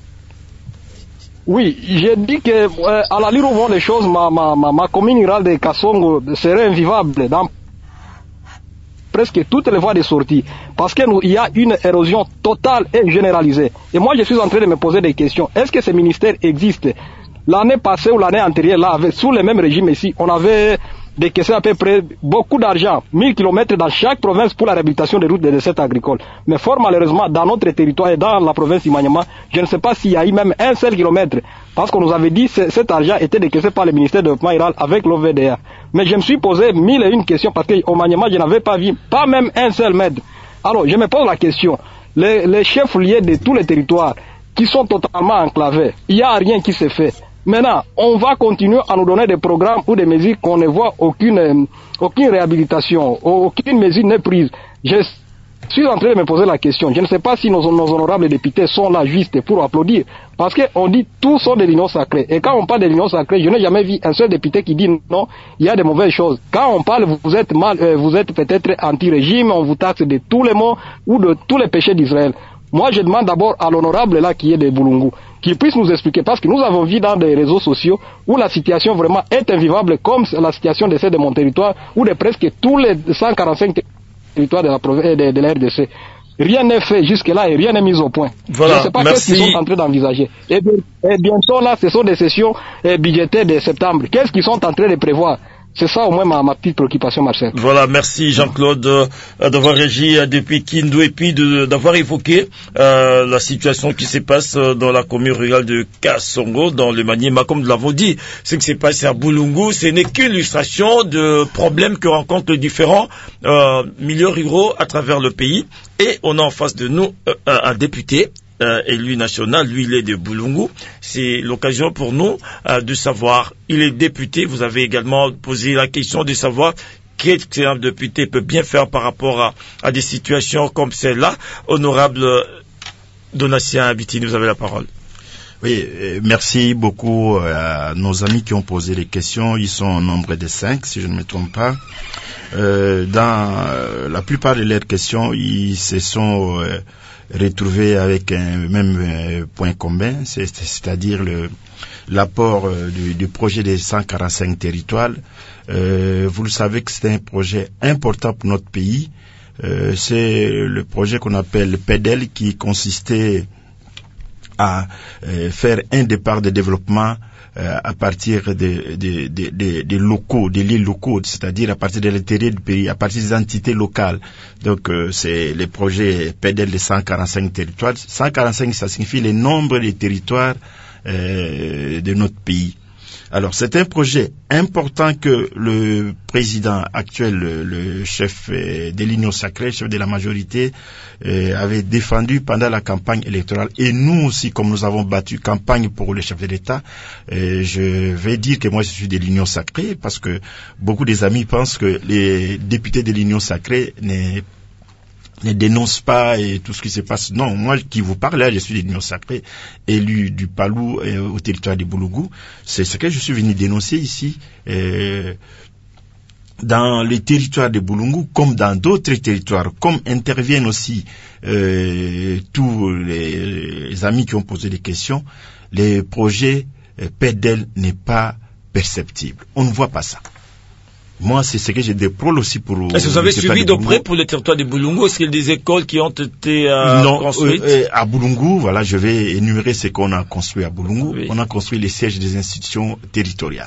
Speaker 10: Oui, j'ai dit que, euh, à la lueur des choses, ma, ma, ma, ma commune rurale de Kasongo serait invivable dans presque toutes les voies de sortie, parce qu'il y a une érosion totale et généralisée. Et moi, je suis en train de me poser des questions. Est-ce que ce ministère existe? L'année passée ou l'année antérieure, là, avec, sous le même régime ici, on avait décaissé à peu près beaucoup d'argent, mille kilomètres dans chaque province pour la réhabilitation des routes de recettes agricoles. Mais fort malheureusement, dans notre territoire et dans la province du Maniema, je ne sais pas s'il y a eu même un seul kilomètre, parce qu'on nous avait dit que cet argent était décaissé par le ministère de développement rural avec l'O V D A. Mais je me suis posé mille et une questions, parce qu'au Maniema, je n'avais pas vu, pas même un seul mètre. Alors, je me pose la question, les, les chefs liés de tous les territoires, qui sont totalement enclavés, il n'y a rien qui se fait. Maintenant, on va continuer à nous donner des programmes ou des mesures qu'on ne voit aucune, euh, aucune réhabilitation, aucune mesure n'est prise. Je suis en train de me poser la question. Je ne sais pas si nos, nos honorables députés sont là juste pour applaudir. Parce qu'on dit tous sont des l'union sacrée. Et quand on parle de l'union sacrée, je n'ai jamais vu un seul député qui dit non, il y a des mauvaises choses. Quand on parle, vous êtes mal, euh, vous êtes peut-être anti-régime, on vous taxe de tous les maux ou de tous les péchés d'Israël. Moi, je demande d'abord à l'honorable là qui est de Boulungu, qu'il puisse nous expliquer, parce que nous avons vu dans des réseaux sociaux où la situation vraiment est invivable, comme la situation de celle de mon territoire, ou de presque tous les cent quarante-cinq territoires de la, de, de la R D C. Rien n'est fait jusque-là et rien n'est mis au point.
Speaker 3: Voilà,
Speaker 10: je ne sais pas qu'est-ce qu'ils sont en train d'envisager. Et, et bientôt là, ce sont des sessions eh, budgétaires de septembre. Qu'est-ce qu'ils sont en train de prévoir? C'est ça au moins ma, ma petite préoccupation, Marcel.
Speaker 3: Voilà, merci Jean-Claude euh, d'avoir réagi euh, depuis Kindu et puis de, d'avoir évoqué euh, la situation qui se passe euh, dans la commune rurale de Kasongo, dans le Maniema. Comme nous l'avons dit, ce qui s'est passé à Boulungu, ce n'est qu'une illustration de problèmes que rencontrent les différents euh, milieux ruraux à travers le pays. Et on a en face de nous euh, un député Euh, élu national, lui il est de Boulungu. C'est l'occasion pour nous euh, de savoir, il est député, vous avez également posé la question de savoir qu'est-ce qu'un député peut bien faire par rapport à, à des situations comme celle-là. Honorable Donatien Abitini, vous avez la parole.
Speaker 5: Oui, euh, merci beaucoup à nos amis qui ont posé les questions. Ils sont au nombre de cinq, si je ne me trompe pas. Euh, dans euh, la plupart de leurs questions, ils se sont euh, retrouvés avec un même euh, point commun, c'est, c'est-à-dire le, l'apport euh, du, du projet des cent quarante-cinq territoires. Euh, vous le savez que c'est un projet important pour notre pays. Euh, c'est le projet qu'on appelle P E D E L, qui consistait à euh, faire un départ de développement euh, à partir des de, de, de, de locaux, des lieux locaux, c'est-à-dire à partir de l'intérieur du pays, à partir des entités locales. Donc euh, c'est le projet P E D E L de cent quarante-cinq territoires. cent quarante-cinq, ça signifie le nombre de territoires euh, de notre pays. Alors, c'est un projet important que le président actuel, le, le chef de l'Union sacrée, chef de la majorité, euh, avait défendu pendant la campagne électorale. Et nous aussi, comme nous avons battu campagne pour le chef de l'État, euh, je vais dire que moi je suis de l'Union sacrée, parce que beaucoup des amis pensent que les députés de l'Union sacrée n'est ne dénonce pas et tout ce qui se passe. Non, moi qui vous parle là, je suis de l'Union sacrée, élu du Palou euh, au territoire de Boulungu. C'est ce que je suis venu dénoncer ici, euh, dans les territoires de Boulungu, comme dans d'autres territoires, comme interviennent aussi euh, tous les, les amis qui ont posé des questions. Les projets euh, P E D E L n'est pas perceptible. On ne voit pas ça. Moi, c'est ce que je déplore aussi pour...
Speaker 3: Est-ce que vous avez suivi de près pour le territoire de Boulungu? Est-ce qu'il y a des écoles qui ont été euh,
Speaker 5: non,
Speaker 3: construites?
Speaker 5: euh, euh, à Boulungu, voilà, je vais énumérer ce qu'on a construit à Boulungu. Oui. On a construit les sièges des institutions territoriales.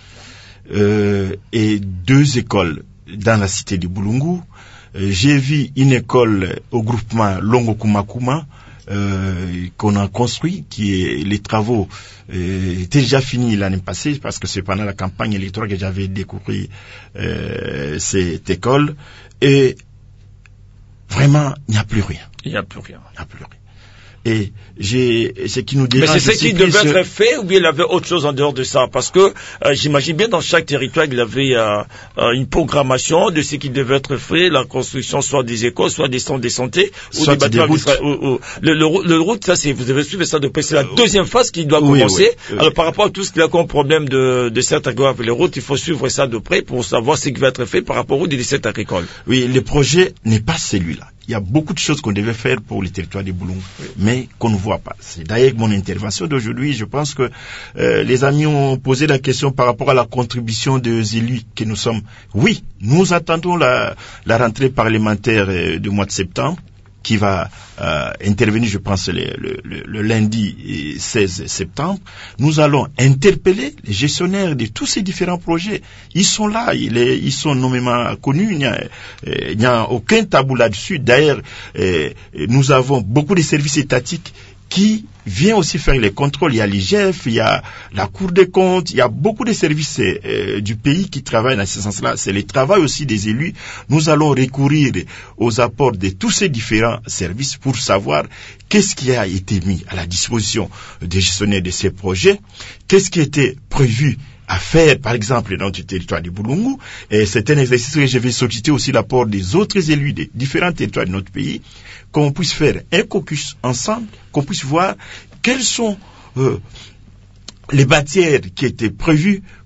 Speaker 5: Euh, et deux écoles dans la cité de Boulungu. Euh, j'ai vu une école au groupement Longo Kumakuma, Euh, qu'on a construit, qui est les travaux euh, étaient déjà finis l'année passée, parce que c'est pendant la campagne électorale que j'avais découvert euh, cette école, et vraiment il n'y a plus rien.
Speaker 3: Il n'y a plus rien.
Speaker 5: Il n'y a plus rien. Et j'ai, ce qui nous dérange.
Speaker 3: Mais c'est ce qui devait être fait, ou bien il y avait autre chose en dehors de ça? Parce que euh, j'imagine bien dans chaque territoire il y avait euh, euh, une programmation de ce qui devait être fait, la construction soit des écoles, soit des centres de santé, ou
Speaker 5: soit
Speaker 3: des bâtiments.
Speaker 5: Des routes.
Speaker 3: Ou, ou, le, le, le route, ça c'est, vous devez suivre ça de près. C'est la deuxième phase qui doit oui, commencer. Oui, oui. Alors par rapport à tout ce qu'il y a comme problème de, de cette agricole avec les routes, il faut suivre ça de près pour savoir ce qui va être fait par rapport aux dix-sept agricoles.
Speaker 5: Oui, le projet n'est pas celui-là. Il y a beaucoup de choses qu'on devait faire pour le territoire de Boulungu, oui. mais qu'on ne voit pas. C'est d'ailleurs mon intervention d'aujourd'hui. Je pense que euh, les amis ont posé la question par rapport à la contribution des élus que nous sommes. Oui, nous attendons la, la rentrée parlementaire euh, du mois de septembre, qui va euh, intervenir, je pense, le, le, le lundi seize septembre. Nous allons interpeller les gestionnaires de tous ces différents projets. Ils sont là, ils, ils sont nommément connus, il n'y a, il n'y a aucun tabou là-dessus. D'ailleurs, euh, nous avons beaucoup de services étatiques qui vient aussi faire les contrôles. Il y a l'I G F, il y a la Cour des comptes, il y a beaucoup de services euh, du pays qui travaillent dans ce sens-là. C'est le travail aussi des élus. Nous allons recourir aux apports de tous ces différents services pour savoir qu'est-ce qui a été mis à la disposition des gestionnaires de ces projets, qu'est-ce qui était prévu à faire, par exemple, dans le territoire de Boulungu. Et c'est un exercice que je vais solliciter aussi l'apport des autres élus des différents territoires de notre pays, qu'on puisse faire un caucus ensemble, qu'on puisse voir quelles sont euh, les matières qui étaient prévues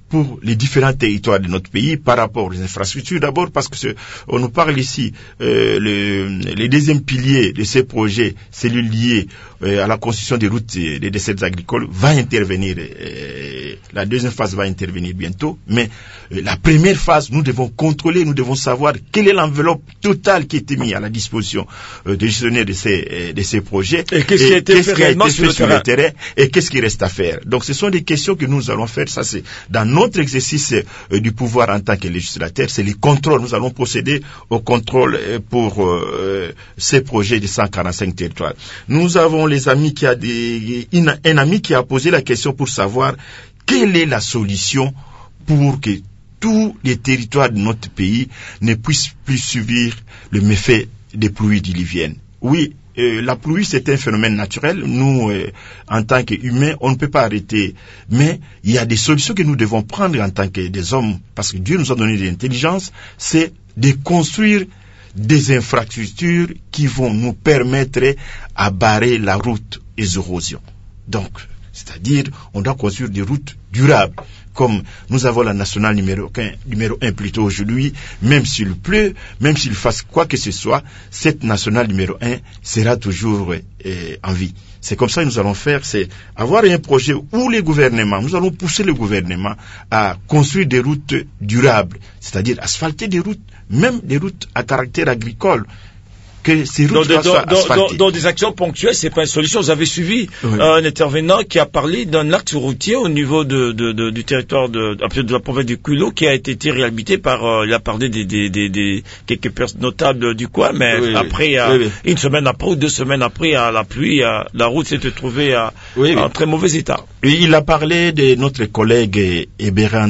Speaker 5: pour les différents territoires de notre pays par rapport aux infrastructures. D'abord parce que ce, on nous parle ici, euh, le, les deuxièmes piliers de ces projets, celui lié euh, à la construction des routes et des dessertes agricoles, va intervenir. Euh, la deuxième phase va intervenir bientôt. Mais euh, la première phase, nous devons contrôler, nous devons savoir quelle est l'enveloppe totale qui a été mise à la disposition euh, des gestionnaires de ces, euh, de ces projets.
Speaker 3: Et qu'est-ce qui a été fait,
Speaker 5: qui a été fait
Speaker 3: sur, le,
Speaker 5: sur
Speaker 3: terrain.
Speaker 5: le terrain et qu'est-ce qui reste à faire. Donc ce sont des questions que nous allons faire. Ça, c'est dans notre exercice euh, du pouvoir en tant que législateur, c'est les contrôles. Nous allons procéder au contrôle euh, pour euh, ces projets de cent quarante-cinq territoires. Nous avons les amis qui a des, une, un ami qui a posé la question pour savoir quelle est la solution pour que tous les territoires de notre pays ne puissent plus subir le méfait des pluies diluviennes. Oui, Euh, la pluie, c'est un phénomène naturel. Nous, euh, en tant qu'humains, on ne peut pas arrêter. Mais il y a des solutions que nous devons prendre en tant que des hommes, parce que Dieu nous a donné de l'intelligence, c'est de construire des infrastructures qui vont nous permettre à barrer la route des érosions. Donc, c'est-à-dire, on doit construire des routes durables. Comme nous avons la nationale numéro un, numéro un plutôt aujourd'hui, même s'il pleut, même s'il fasse quoi que ce soit, cette nationale numéro un sera toujours euh, en vie. C'est comme ça que nous allons faire, c'est avoir un projet où les gouvernements, nous allons pousser le gouvernement à construire des routes durables, c'est-à-dire asphalter des routes, même des routes à caractère agricole. Que ces routes
Speaker 3: dans,
Speaker 5: soient
Speaker 3: dans,
Speaker 5: asphaltées.
Speaker 3: Dans, dans des actions ponctuelles, c'est pas une solution. Vous avez suivi
Speaker 5: oui.
Speaker 3: un intervenant qui a parlé d'un axe routier au niveau de, de, de, du territoire de, de la province du Kouilo qui a été réhabilité par, euh, il a parlé des, des, des, des quelques personnes notables du coin, mais
Speaker 5: oui,
Speaker 3: après,
Speaker 5: oui, oui.
Speaker 3: une semaine après ou deux semaines après, à la pluie, à, la route s'est trouvée à,
Speaker 5: oui, oui.
Speaker 3: en très mauvais état.
Speaker 5: Et il a parlé de notre collègue Ebéran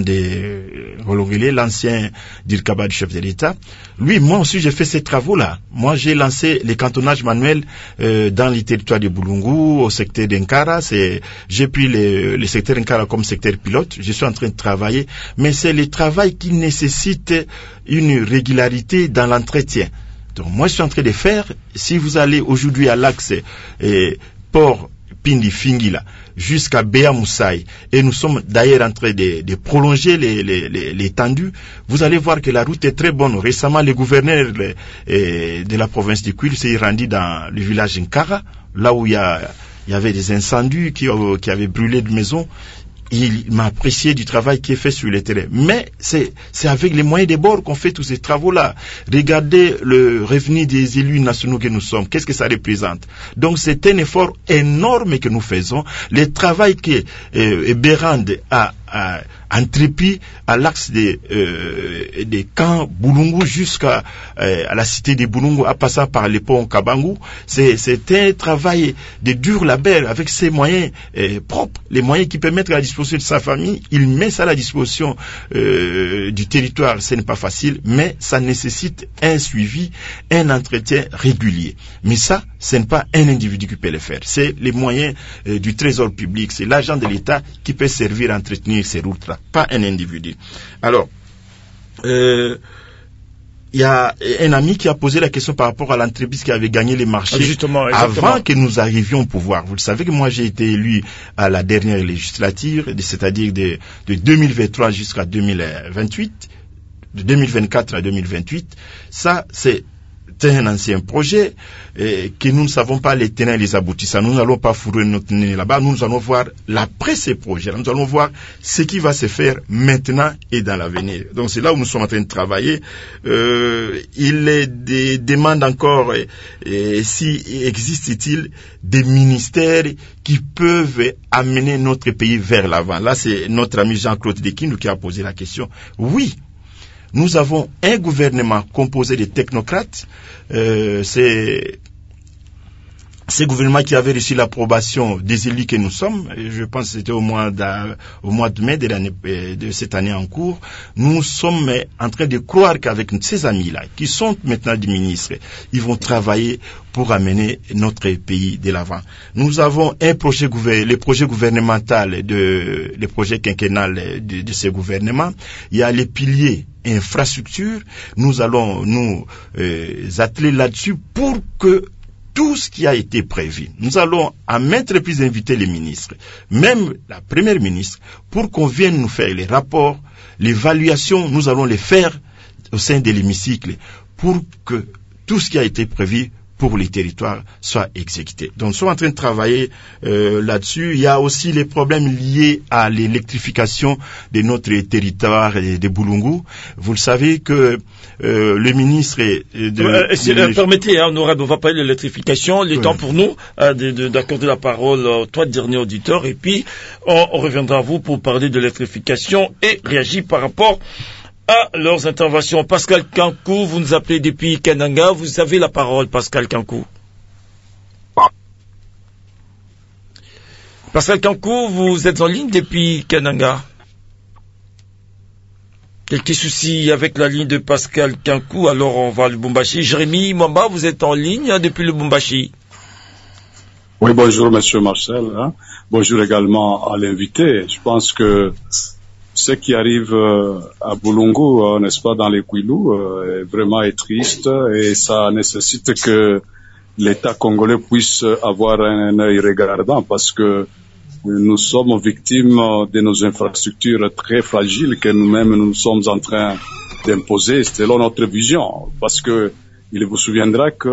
Speaker 5: de Rologélé, l'ancien Dirkaba du chef de l'État. Lui, moi aussi, j'ai fait ces travaux-là. Moi, j'ai lancé les cantonnages manuels euh, dans les territoires de Boulungu, au secteur d'Enkara. C'est, j'ai pris le, le secteur d'Enkara comme secteur pilote. Je suis en train de travailler, mais c'est le travail qui nécessite une régularité dans l'entretien. Donc, moi, je suis en train de faire. Si vous allez aujourd'hui à l'axe euh, port Pindi Fingila jusqu'à Béa Moussaï, et nous sommes d'ailleurs en train de, de prolonger les, les, les, l'étendue, vous allez voir que la route est très bonne. Récemment, le gouverneur le, eh, de la province du Kouilo s'est rendu dans le village Nkara, là où il y, a, il y avait des incendies qui, qui avaient brûlé de maisons. Il m'a apprécié du travail qui est fait sur le terrain. Mais c'est, c'est avec les moyens des bords qu'on fait tous ces travaux-là. Regardez le revenu des élus nationaux que nous sommes. Qu'est-ce que ça représente? Donc c'est un effort énorme que nous faisons. Le travail que euh, Bérande a, a entrepris à l'axe des, euh, des camps Boulungu jusqu'à euh, à la cité de Boulungu, en passant par les ponts Kabangu, c'est, c'est un travail de dur labeur avec ses moyens euh, propres, les moyens qui permettent à la disposition de sa famille. Il met ça à la disposition euh, du territoire. Ce n'est pas facile, mais ça nécessite un suivi, un entretien régulier. Mais ça, ce n'est pas un individu qui peut le faire. C'est les moyens euh, du trésor public, c'est l'agent de l'État qui peut servir à entretenir ces routes-là, pas un individu. Alors, euh, il y a un ami qui a posé la question par rapport à l'entreprise qui avait gagné les marchés
Speaker 3: justement, exactement.
Speaker 5: Avant que nous arrivions au pouvoir. Vous le savez que moi j'ai été élu à la dernière législature, c'est-à-dire de, de deux mille vingt-trois jusqu'à deux mille vingt-huit, de deux mille vingt-quatre à deux mille vingt-huit. Ça, c'est un ancien projet eh, que nous ne savons pas les tenants et les aboutissants. Nous n'allons pas fourrer notre nez là-bas. Nous allons voir l'après ces projets. Nous allons voir ce qui va se faire maintenant et dans l'avenir. Donc c'est là où nous sommes en train de travailler. Euh, il est des demandes encore eh, eh, si existe-t-il des ministères qui peuvent amener notre pays vers l'avant. Là, c'est notre ami Jean-Claude Dekindu qui a posé la question. Oui. Nous avons un gouvernement composé de technocrates. Euh, c'est ce gouvernement qui avait reçu l'approbation des élus que nous sommes. Je pense que c'était au mois de, au mois de mai de, l'année, de cette année en cours. Nous sommes en train de croire qu'avec ces amis-là, qui sont maintenant des ministres, ils vont travailler pour amener notre pays de l'avant. Nous avons un projet, le projet gouvernemental, de, le projet quinquennal de, de ce gouvernement. Il y a les piliers infrastructures. Nous allons nous euh, atteler là-dessus pour que tout ce qui a été prévu. Nous allons à maintes reprises inviter les ministres, même la première ministre, pour qu'on vienne nous faire les rapports, l'évaluation, nous allons les faire au sein de l'hémicycle pour que tout ce qui a été prévu pour les territoires soit exécuté. Donc, nous sommes en train de travailler euh, là-dessus. Il y a aussi les problèmes liés à l'électrification de notre territoire et de Boulungu. Vous le savez que euh, le ministre est de...
Speaker 3: Euh, de... Permettez, hein, honorable, on va parler de l'électrification. Il est oui. temps pour nous euh, de, de, d'accorder la parole aux trois derniers auditeurs et puis on, on reviendra à vous pour parler de l'électrification et réagir par rapport à leurs interventions. Pascal Kankou, vous nous appelez depuis Kananga. Vous avez la parole, Pascal Kankou. Pascal Kankou, vous êtes en ligne depuis Kananga. Quelques soucis avec la ligne de Pascal Kankou, alors on va à Lubumbashi. Jérémy Mwamba, vous êtes en ligne hein, depuis Lubumbashi.
Speaker 11: Oui, bonjour Monsieur Marcel. Hein. Bonjour également à l'invité. Je pense que ce qui arrive euh, à Boulungu, euh, n'est-ce pas, dans les Kwilu, euh, vraiment est triste et ça nécessite que l'État congolais puisse avoir un, un œil regardant parce que nous sommes victimes de nos infrastructures très fragiles que nous-mêmes nous sommes en train d'imposer selon notre vision. Parce que il vous souviendra que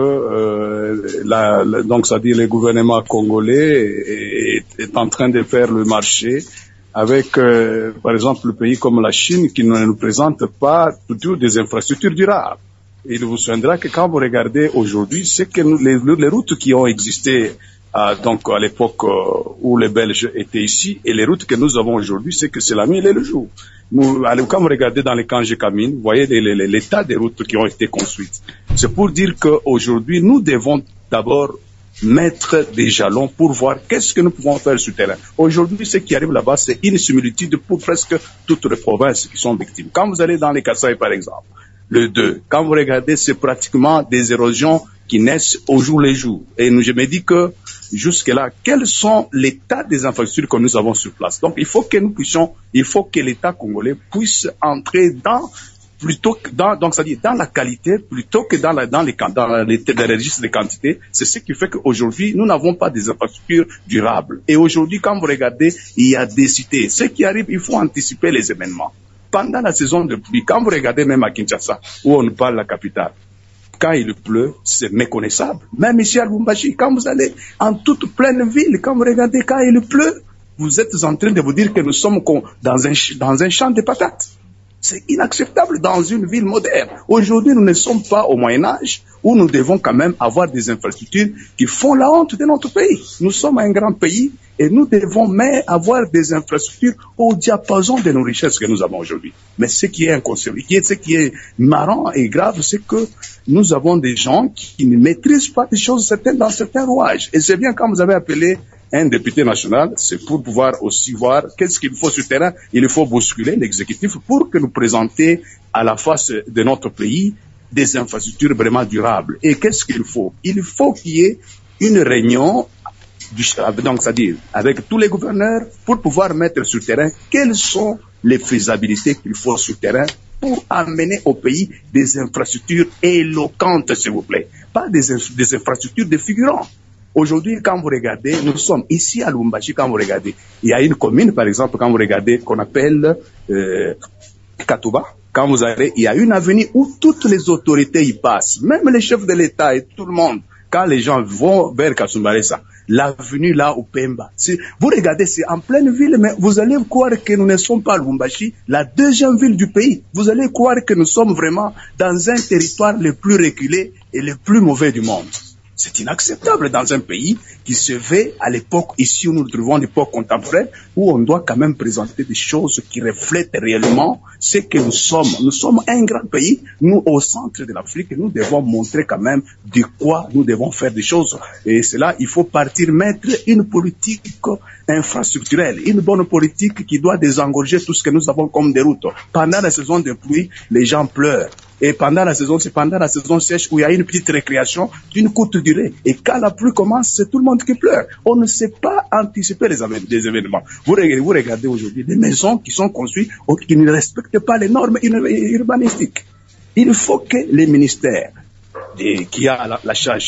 Speaker 11: euh, la, la, donc c'est-à-dire le gouvernement congolais est, est en train de faire le marché avec, euh, par exemple, le pays comme la Chine qui ne nous présente pas toujours des infrastructures durables. Il vous souviendra que quand vous regardez aujourd'hui, c'est que nous, les, les routes qui ont existé à, donc à l'époque euh, où les Belges étaient ici et les routes que nous avons aujourd'hui, c'est que c'est la nuit et le jour. Nous, allez, quand vous regardez dans les camps Kamine, vous voyez les, les, l'état des routes qui ont été construites. C'est pour dire qu'aujourd'hui, nous devons d'abord mettre des jalons pour voir qu'est-ce que nous pouvons faire sur le terrain. Aujourd'hui, ce qui arrive là-bas, c'est une similitude pour presque toutes les provinces qui sont victimes. Quand vous allez dans les Kasaï, par exemple, le deux, quand vous regardez, c'est pratiquement des érosions qui naissent au jour le jour. Et nous, je me dis que jusque-là, quels sont l'état des infrastructures que nous avons sur place? Donc, il faut que nous puissions, il faut que l'État congolais puisse entrer dans plutôt que dans, donc, c'est-à-dire dans la qualité, plutôt que dans la, dans les, dans les, les registres de quantité. C'est ce qui fait qu'aujourd'hui, nous n'avons pas des infrastructures durables. Et aujourd'hui, quand vous regardez, il y a des cités. Ce qui arrive, il faut anticiper les événements. Pendant la saison de pluie, quand vous regardez même à Kinshasa, où on parle de la capitale, quand il pleut, c'est méconnaissable. Même ici à Lubumbashi, quand vous allez en toute pleine ville, quand vous regardez quand il pleut, vous êtes en train de vous dire que nous sommes dans un, dans un champ de patates. C'est inacceptable dans une ville moderne. Aujourd'hui, nous ne sommes pas au Moyen-Âge où nous devons quand même avoir des infrastructures qui font la honte de notre pays. Nous sommes un grand pays et nous devons même avoir des infrastructures au diapason de nos richesses que nous avons aujourd'hui. Mais ce qui est inconcevable, ce qui est marrant et grave, c'est que nous avons des gens qui ne maîtrisent pas des choses certaines dans certains rouages. Et c'est bien quand vous avez appelé un député national, c'est pour pouvoir aussi voir qu'est-ce qu'il faut sur le terrain. Il faut bousculer l'exécutif pour que nous présenter à la face de notre pays des infrastructures vraiment durables. Et qu'est-ce qu'il faut? Il faut qu'il y ait une réunion, du, donc c'est-à-dire avec tous les gouverneurs, pour pouvoir mettre sur le terrain quelles sont les faisabilités qu'il faut sur le terrain pour amener au pays des infrastructures éloquentes, s'il vous plaît. Pas des, des infrastructures de figurants. Aujourd'hui, quand vous regardez, nous sommes ici à Lubumbashi, quand vous regardez, il y a une commune, par exemple, quand vous regardez, qu'on appelle euh, Katuba. Quand vous allez, il y a une avenue où toutes les autorités y passent, même les chefs de l'État et tout le monde. Quand les gens vont vers Kasumbalesa, l'avenue là au Pemba, vous regardez, c'est en pleine ville, mais vous allez croire que nous ne sommes pas à Lubumbashi, la deuxième ville du pays. Vous allez croire que nous sommes vraiment dans un territoire le plus reculé et le plus mauvais du monde. C'est inacceptable dans un pays qui se fait à l'époque, ici où nous nous trouvons, l'époque contemporaine, où on doit quand même présenter des choses qui reflètent réellement ce que nous sommes. Nous sommes un grand pays, nous au centre de l'Afrique, nous devons montrer quand même de quoi nous devons faire des choses. Et cela, il faut partir mettre une politique infrastructurelle, une bonne politique qui doit désengorger tout ce que nous avons comme des routes. Pendant la saison de pluie, les gens pleurent. Et pendant la saison, c'est pendant la saison sèche où il y a une petite récréation d'une courte durée. Et quand la pluie commence, c'est tout le monde qui pleure. On ne sait pas anticiper les, les événements. Vous regardez, vous regardez aujourd'hui des maisons qui sont construites qui ne respectent pas les normes urbanistiques. Il faut que les ministères qui a la, la charge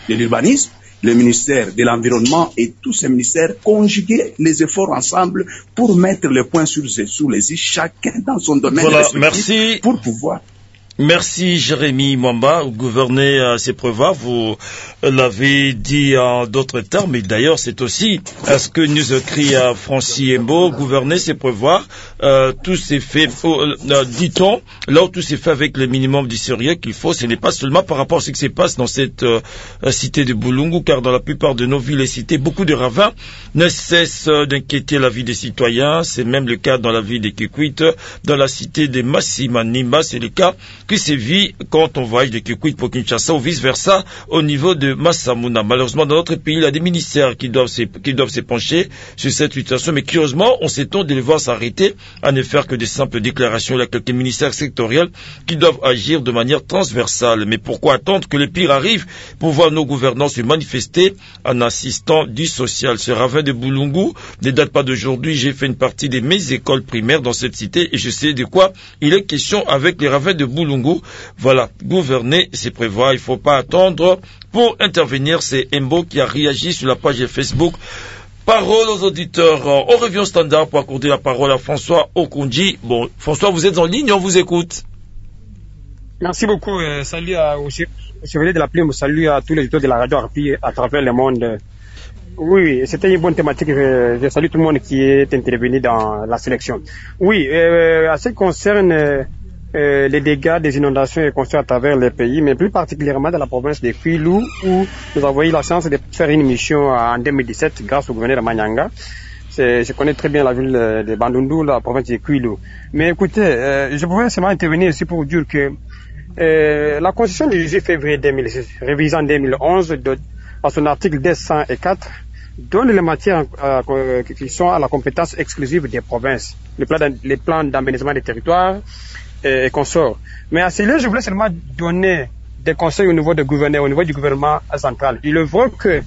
Speaker 12: de l'urbanisme, le ministère de l'Environnement et tous ces ministères conjuguer les efforts ensemble pour mettre le point sur, sur les i, chacun dans son domaine.
Speaker 3: Voilà, merci.
Speaker 12: Pour pouvoir...
Speaker 3: Merci Jérémy Mwamba, vous gouvernez à ses prévoirs, vous l'avez dit en d'autres termes, et d'ailleurs c'est aussi à ce que nous écrit Francis Embo, gouverner ses prévoirs, euh, tout s'est fait, euh, dit-on, là où tout s'est fait avec le minimum du sérieux qu'il faut, ce n'est pas seulement par rapport à ce qui se passe dans cette euh, cité de Boulungu, car dans la plupart de nos villes et cités, beaucoup de ravins ne cessent d'inquiéter la vie des citoyens, c'est même le cas dans la ville de Kikwit, dans la cité de Massimanimba, c'est le cas qui sévit quand on voyage de Kikwit pour Kinshasa ou vice-versa au niveau de Massamuna. Malheureusement, dans notre pays, il y a des ministères qui doivent se, qui doivent se pencher sur cette situation, mais curieusement, on s'étonne de les voir s'arrêter à ne faire que de simples déclarations. Il y a quelques ministères sectoriels qui doivent agir de manière transversale. Mais pourquoi attendre que le pire arrive pour voir nos gouvernants se manifester en assistant du social? Ce ravin de Boulungu ne date pas d'aujourd'hui. J'ai fait une partie de mes écoles primaires dans cette cité et je sais de quoi il est question avec les ravins de Boulungu. Voilà, gouverner, c'est prévoir, il ne faut pas attendre pour intervenir. C'est Embo qui a réagi sur la page Facebook. Parole aux auditeurs. On revient au standard pour accorder la parole à François Okunji. Bon, François, vous êtes en ligne, on vous écoute.
Speaker 13: Merci beaucoup. Euh, salut à, au chevalier de la plume, salut à tous les auditeurs de la radio Harpi à travers le monde. Oui, c'était une bonne thématique. Je, je salue tout le monde qui est intervenu dans la sélection. Oui, euh, à ce qui concerne euh, Euh, les dégâts des inondations et construits à travers les pays, mais plus particulièrement dans la province de Kwilu, où nous avons eu la chance de faire une mission en deux mille dix-sept grâce au gouverneur Manyanga. Je connais très bien la ville de Bandundu, la province de Kwilu. Mais écoutez, euh, je pouvais seulement intervenir ici pour dire que euh, la Constitution du dix-huit février deux mille six, révisée en deux mille onze, de, à son article deux cent quatre, donne les matières euh, qui sont à la compétence exclusive des provinces, les plans, les plans d'aménagement des territoires, et consorts. Mais à cela, je voulais seulement donner des conseils au niveau du gouverneur, au niveau du gouvernement central. Il est vrai qu'il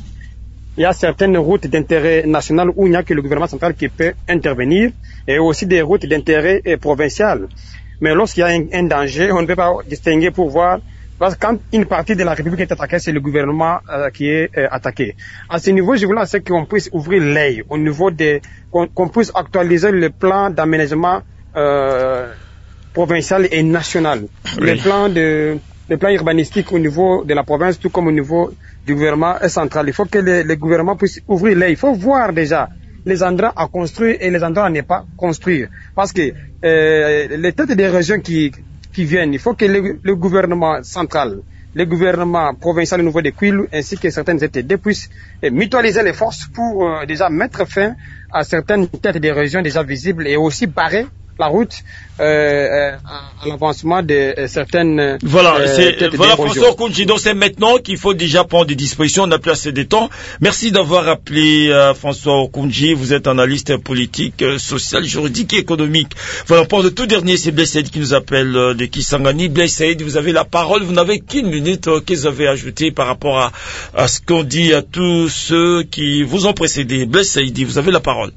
Speaker 13: y a certaines routes d'intérêt national où il n'y a que le gouvernement central qui peut intervenir, et aussi des routes d'intérêt provincial. Mais lorsqu'il y a un, un danger, on ne peut pas distinguer pour voir, parce que quand une partie de la République est attaquée, c'est le gouvernement euh, qui est euh, attaqué. À ce niveau, je voulais c'est qu'on puisse ouvrir l'œil au niveau des, qu'on, qu'on puisse actualiser le plan d'aménagement euh, provincial et national. Oui. Les plans de, les plans urbanistiques au niveau de la province, tout comme au niveau du gouvernement central. Il faut que les, les gouvernements puissent ouvrir l'œil. Il faut voir déjà les endroits à construire et les endroits à ne pas construire. Parce que euh, les têtes des régions qui, qui viennent, il faut que le, le gouvernement central, le gouvernement provincial au niveau de Kwilu, ainsi que certaines T D puissent euh, mutualiser les forces pour euh, déjà mettre fin à certaines têtes des régions déjà visibles et aussi barrer la route euh, à, à l'avancement de euh, certaines
Speaker 3: voilà
Speaker 13: euh,
Speaker 3: c'est voilà François Okunji, donc c'est maintenant qu'il faut déjà prendre des dispositions. On n'a plus assez de temps. Merci d'avoir appelé euh, François Okunji. Vous êtes analyste politique, euh, social, juridique et économique. Voilà, pour le tout dernier, c'est Blaise Saïd qui nous appelle euh, de Kisangani. Blaise Saïd, vous avez la parole. Vous n'avez qu'une minute. Euh, qu'est-ce que vous avez ajouté par rapport à, à ce qu'on dit à tous ceux qui vous ont précédé? Blaise Saïd, vous avez la parole.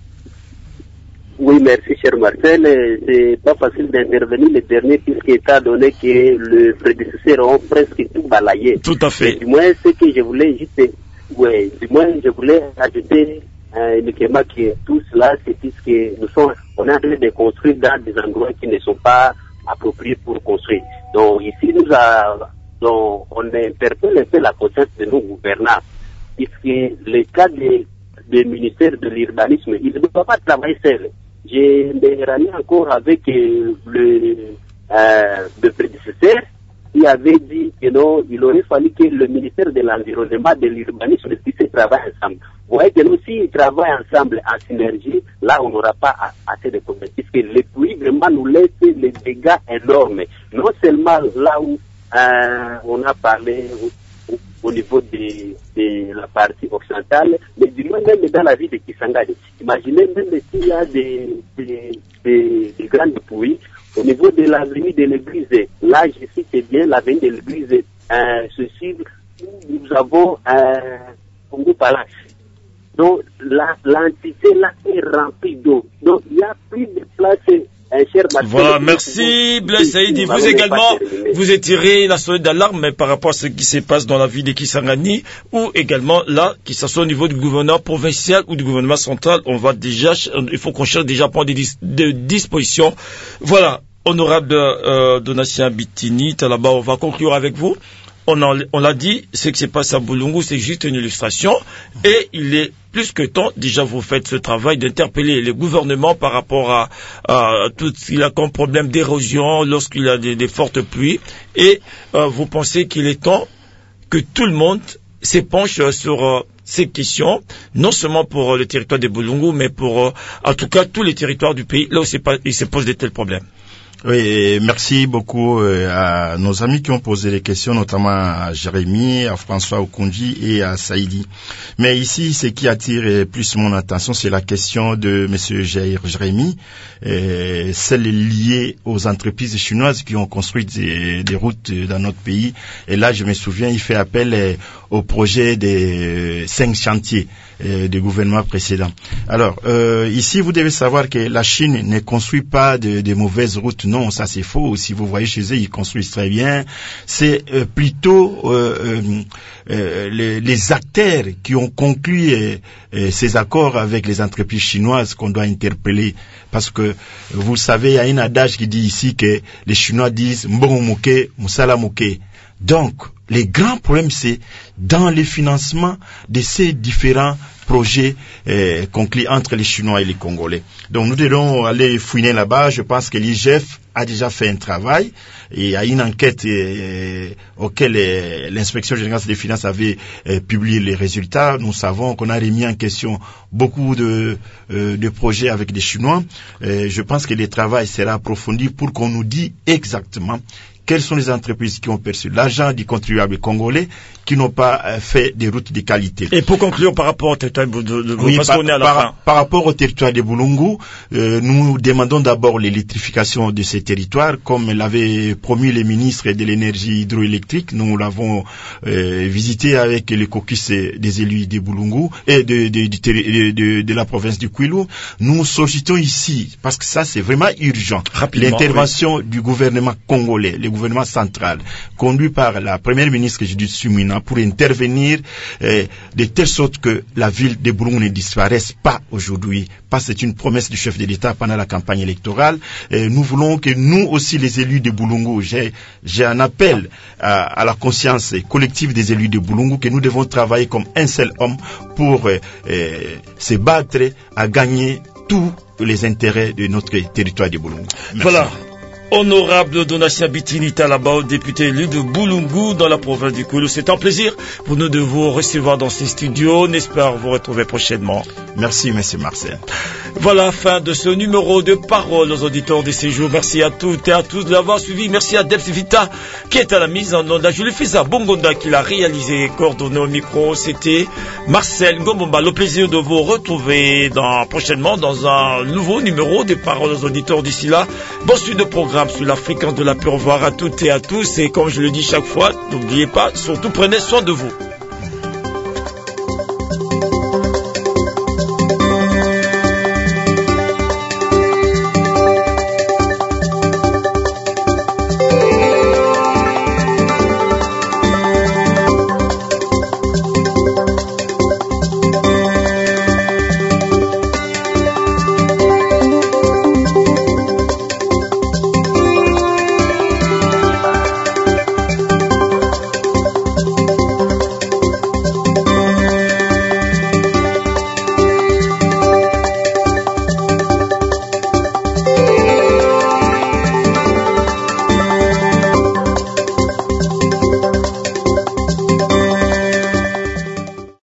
Speaker 14: Oui, merci, cher Marcel. C'est pas facile d'intervenir le dernier, puisque étant donné que le prédécesseur ont presque tout balayé.
Speaker 3: Tout à fait.
Speaker 14: Mais du moins, ce que je voulais juste, ouais, du moins, je voulais ajouter euh, uniquement que tout cela, c'est puisque nous sommes, on est en train de construire dans des endroits qui ne sont pas appropriés pour construire. Donc, ici, nous a, donc, on interpelle un peu la conscience de nos gouvernants, puisque le cas des, des ministères de l'urbanisme, ils ne peuvent pas travailler seuls. J'ai me rallié encore avec euh, le, euh, le prédécesseur qui avait dit que non, il aurait fallu que le ministère de l'Environnement, de l'Urbanisme puisse travailler ensemble. Vous voyez que nous, s'ils travaillent ensemble en synergie, là, on n'aura pas assez de problèmes. Puisque les pluies vraiment nous laissent des dégâts énormes. Non seulement là où euh, on a parlé au, au niveau de, de la partie occidentale, mais du moins même dans la ville de Kisangani. Imaginez même s'il y a des, des, des, des grandes pluies au niveau de l'avenue de l'église. Là, je cite bien l'avenue de l'église, euh, ceci, nous avons un Congo Palace. Donc, l'entité là est remplie d'eau. Donc, il n'y a plus de place Un cher Marcel,
Speaker 3: voilà, merci Blaise Saïdi. Vous également, vous étirez la sonnette d'alarme par rapport à ce qui se passe dans la ville de Kisangani, ou également là, que ce soit au niveau du gouvernement provincial ou du gouvernement central, on va déjà, il faut qu'on cherche déjà à prendre des, dis, des dispositions. Voilà, honorable euh, Donatien Bitini, là-bas, on va conclure avec vous. On, en, on l'a dit, ce qui se passe à Boulungu, c'est juste une illustration, et il est plus que temps, déjà vous faites ce travail d'interpeller les gouvernements par rapport à, à tout ce qu'il a comme problème d'érosion lorsqu'il y a des, des fortes pluies, et euh, vous pensez qu'il est temps que tout le monde s'épanche sur euh, ces questions, non seulement pour euh, le territoire de Boulungu, mais pour, euh, en tout cas, tous les territoires du pays, là où pas, il se pose de tels problèmes.
Speaker 5: Oui, merci beaucoup à nos amis qui ont posé les questions, notamment à Jérémy, à François Okunji et à Saïdi. Mais ici, ce qui attire plus mon attention, c'est la question de Monsieur Jair Jérémy, celle liée aux entreprises chinoises qui ont construit des, des routes dans notre pays. Et là, je me souviens, il fait appel au projet des cinq chantiers du gouvernement précédent. Alors, euh, ici, vous devez savoir que la Chine ne construit pas de, de mauvaises routes. Non, ça c'est faux. Si vous voyez chez eux, ils construisent très bien. C'est euh, plutôt euh, euh, les, les acteurs qui ont conclu euh, euh, ces accords avec les entreprises chinoises qu'on doit interpeller. Parce que, vous savez, il y a un adage qui dit ici que les Chinois disent « Mbongo moke, musala moke ». Donc, les grands problèmes, c'est dans le financement de ces différents projets euh, conclus entre les Chinois et les Congolais. Donc, nous devons aller fouiner là-bas. Je pense que l'I G F a déjà fait un travail. Et il y a une enquête euh, auquel euh, l'inspection générale des finances avait euh, publié les résultats. Nous savons qu'on a remis en question beaucoup de, euh, de projets avec des Chinois. Euh, je pense que le travail sera approfondi pour qu'on nous dise exactement quelles sont les entreprises qui ont perçu l'argent du contribuable congolais qui n'ont pas euh, fait des routes de qualité.
Speaker 3: Et pour conclure par rapport au territoire de, de, de
Speaker 5: oui,
Speaker 3: parce
Speaker 5: par,
Speaker 3: qu'on est à la
Speaker 5: par,
Speaker 3: fin.
Speaker 5: Par rapport au territoire de Boulungu, euh, nous demandons d'abord l'électrification de ces territoires, comme l'avaient promis les ministres de l'énergie hydroélectrique. Nous l'avons euh, visité avec les caucus des élus de Boulungu et de, de, de, de, de la province du Kwilu. Nous sollicitons ici, parce que ça c'est vraiment urgent, l'intervention oui. du gouvernement congolais, le gouvernement central, conduit par la première ministre Judith Suminwa, pour intervenir euh, de telle sorte que la ville de Boulungu ne disparaisse pas aujourd'hui, parce que c'est une promesse du chef de l'État pendant la campagne électorale. Et nous voulons que nous aussi, les élus de Boulungu, j'ai, j'ai un appel à, à la conscience collective des élus de Boulungu, que nous devons travailler comme un seul homme pour euh, euh, se battre à gagner tous les intérêts de notre territoire de Boulungu. Merci.
Speaker 3: Voilà. Honorable Donatien Bitini Talaba, député élu de Boulungu dans la province du Kwilu. C'est un plaisir pour nous de vous recevoir dans ces studios. On espère vous retrouver prochainement.
Speaker 5: Merci, monsieur Marcel.
Speaker 3: Voilà, fin de ce numéro de Parole aux auditeurs de ces jours. Merci à toutes et à tous de l'avoir suivi. Merci à Debs Vita qui est à la mise en onde. Julie Fisa Bongonda qui l'a réalisé et coordonné au micro. C'était Marcel Ngomomba. Le plaisir de vous retrouver dans, prochainement dans un nouveau numéro de Parole aux auditeurs. D'ici là, bon suite de programme sur la fréquence de la pure voir à toutes et à tous. Et comme je le dis chaque fois, n'oubliez pas, surtout prenez soin de vous.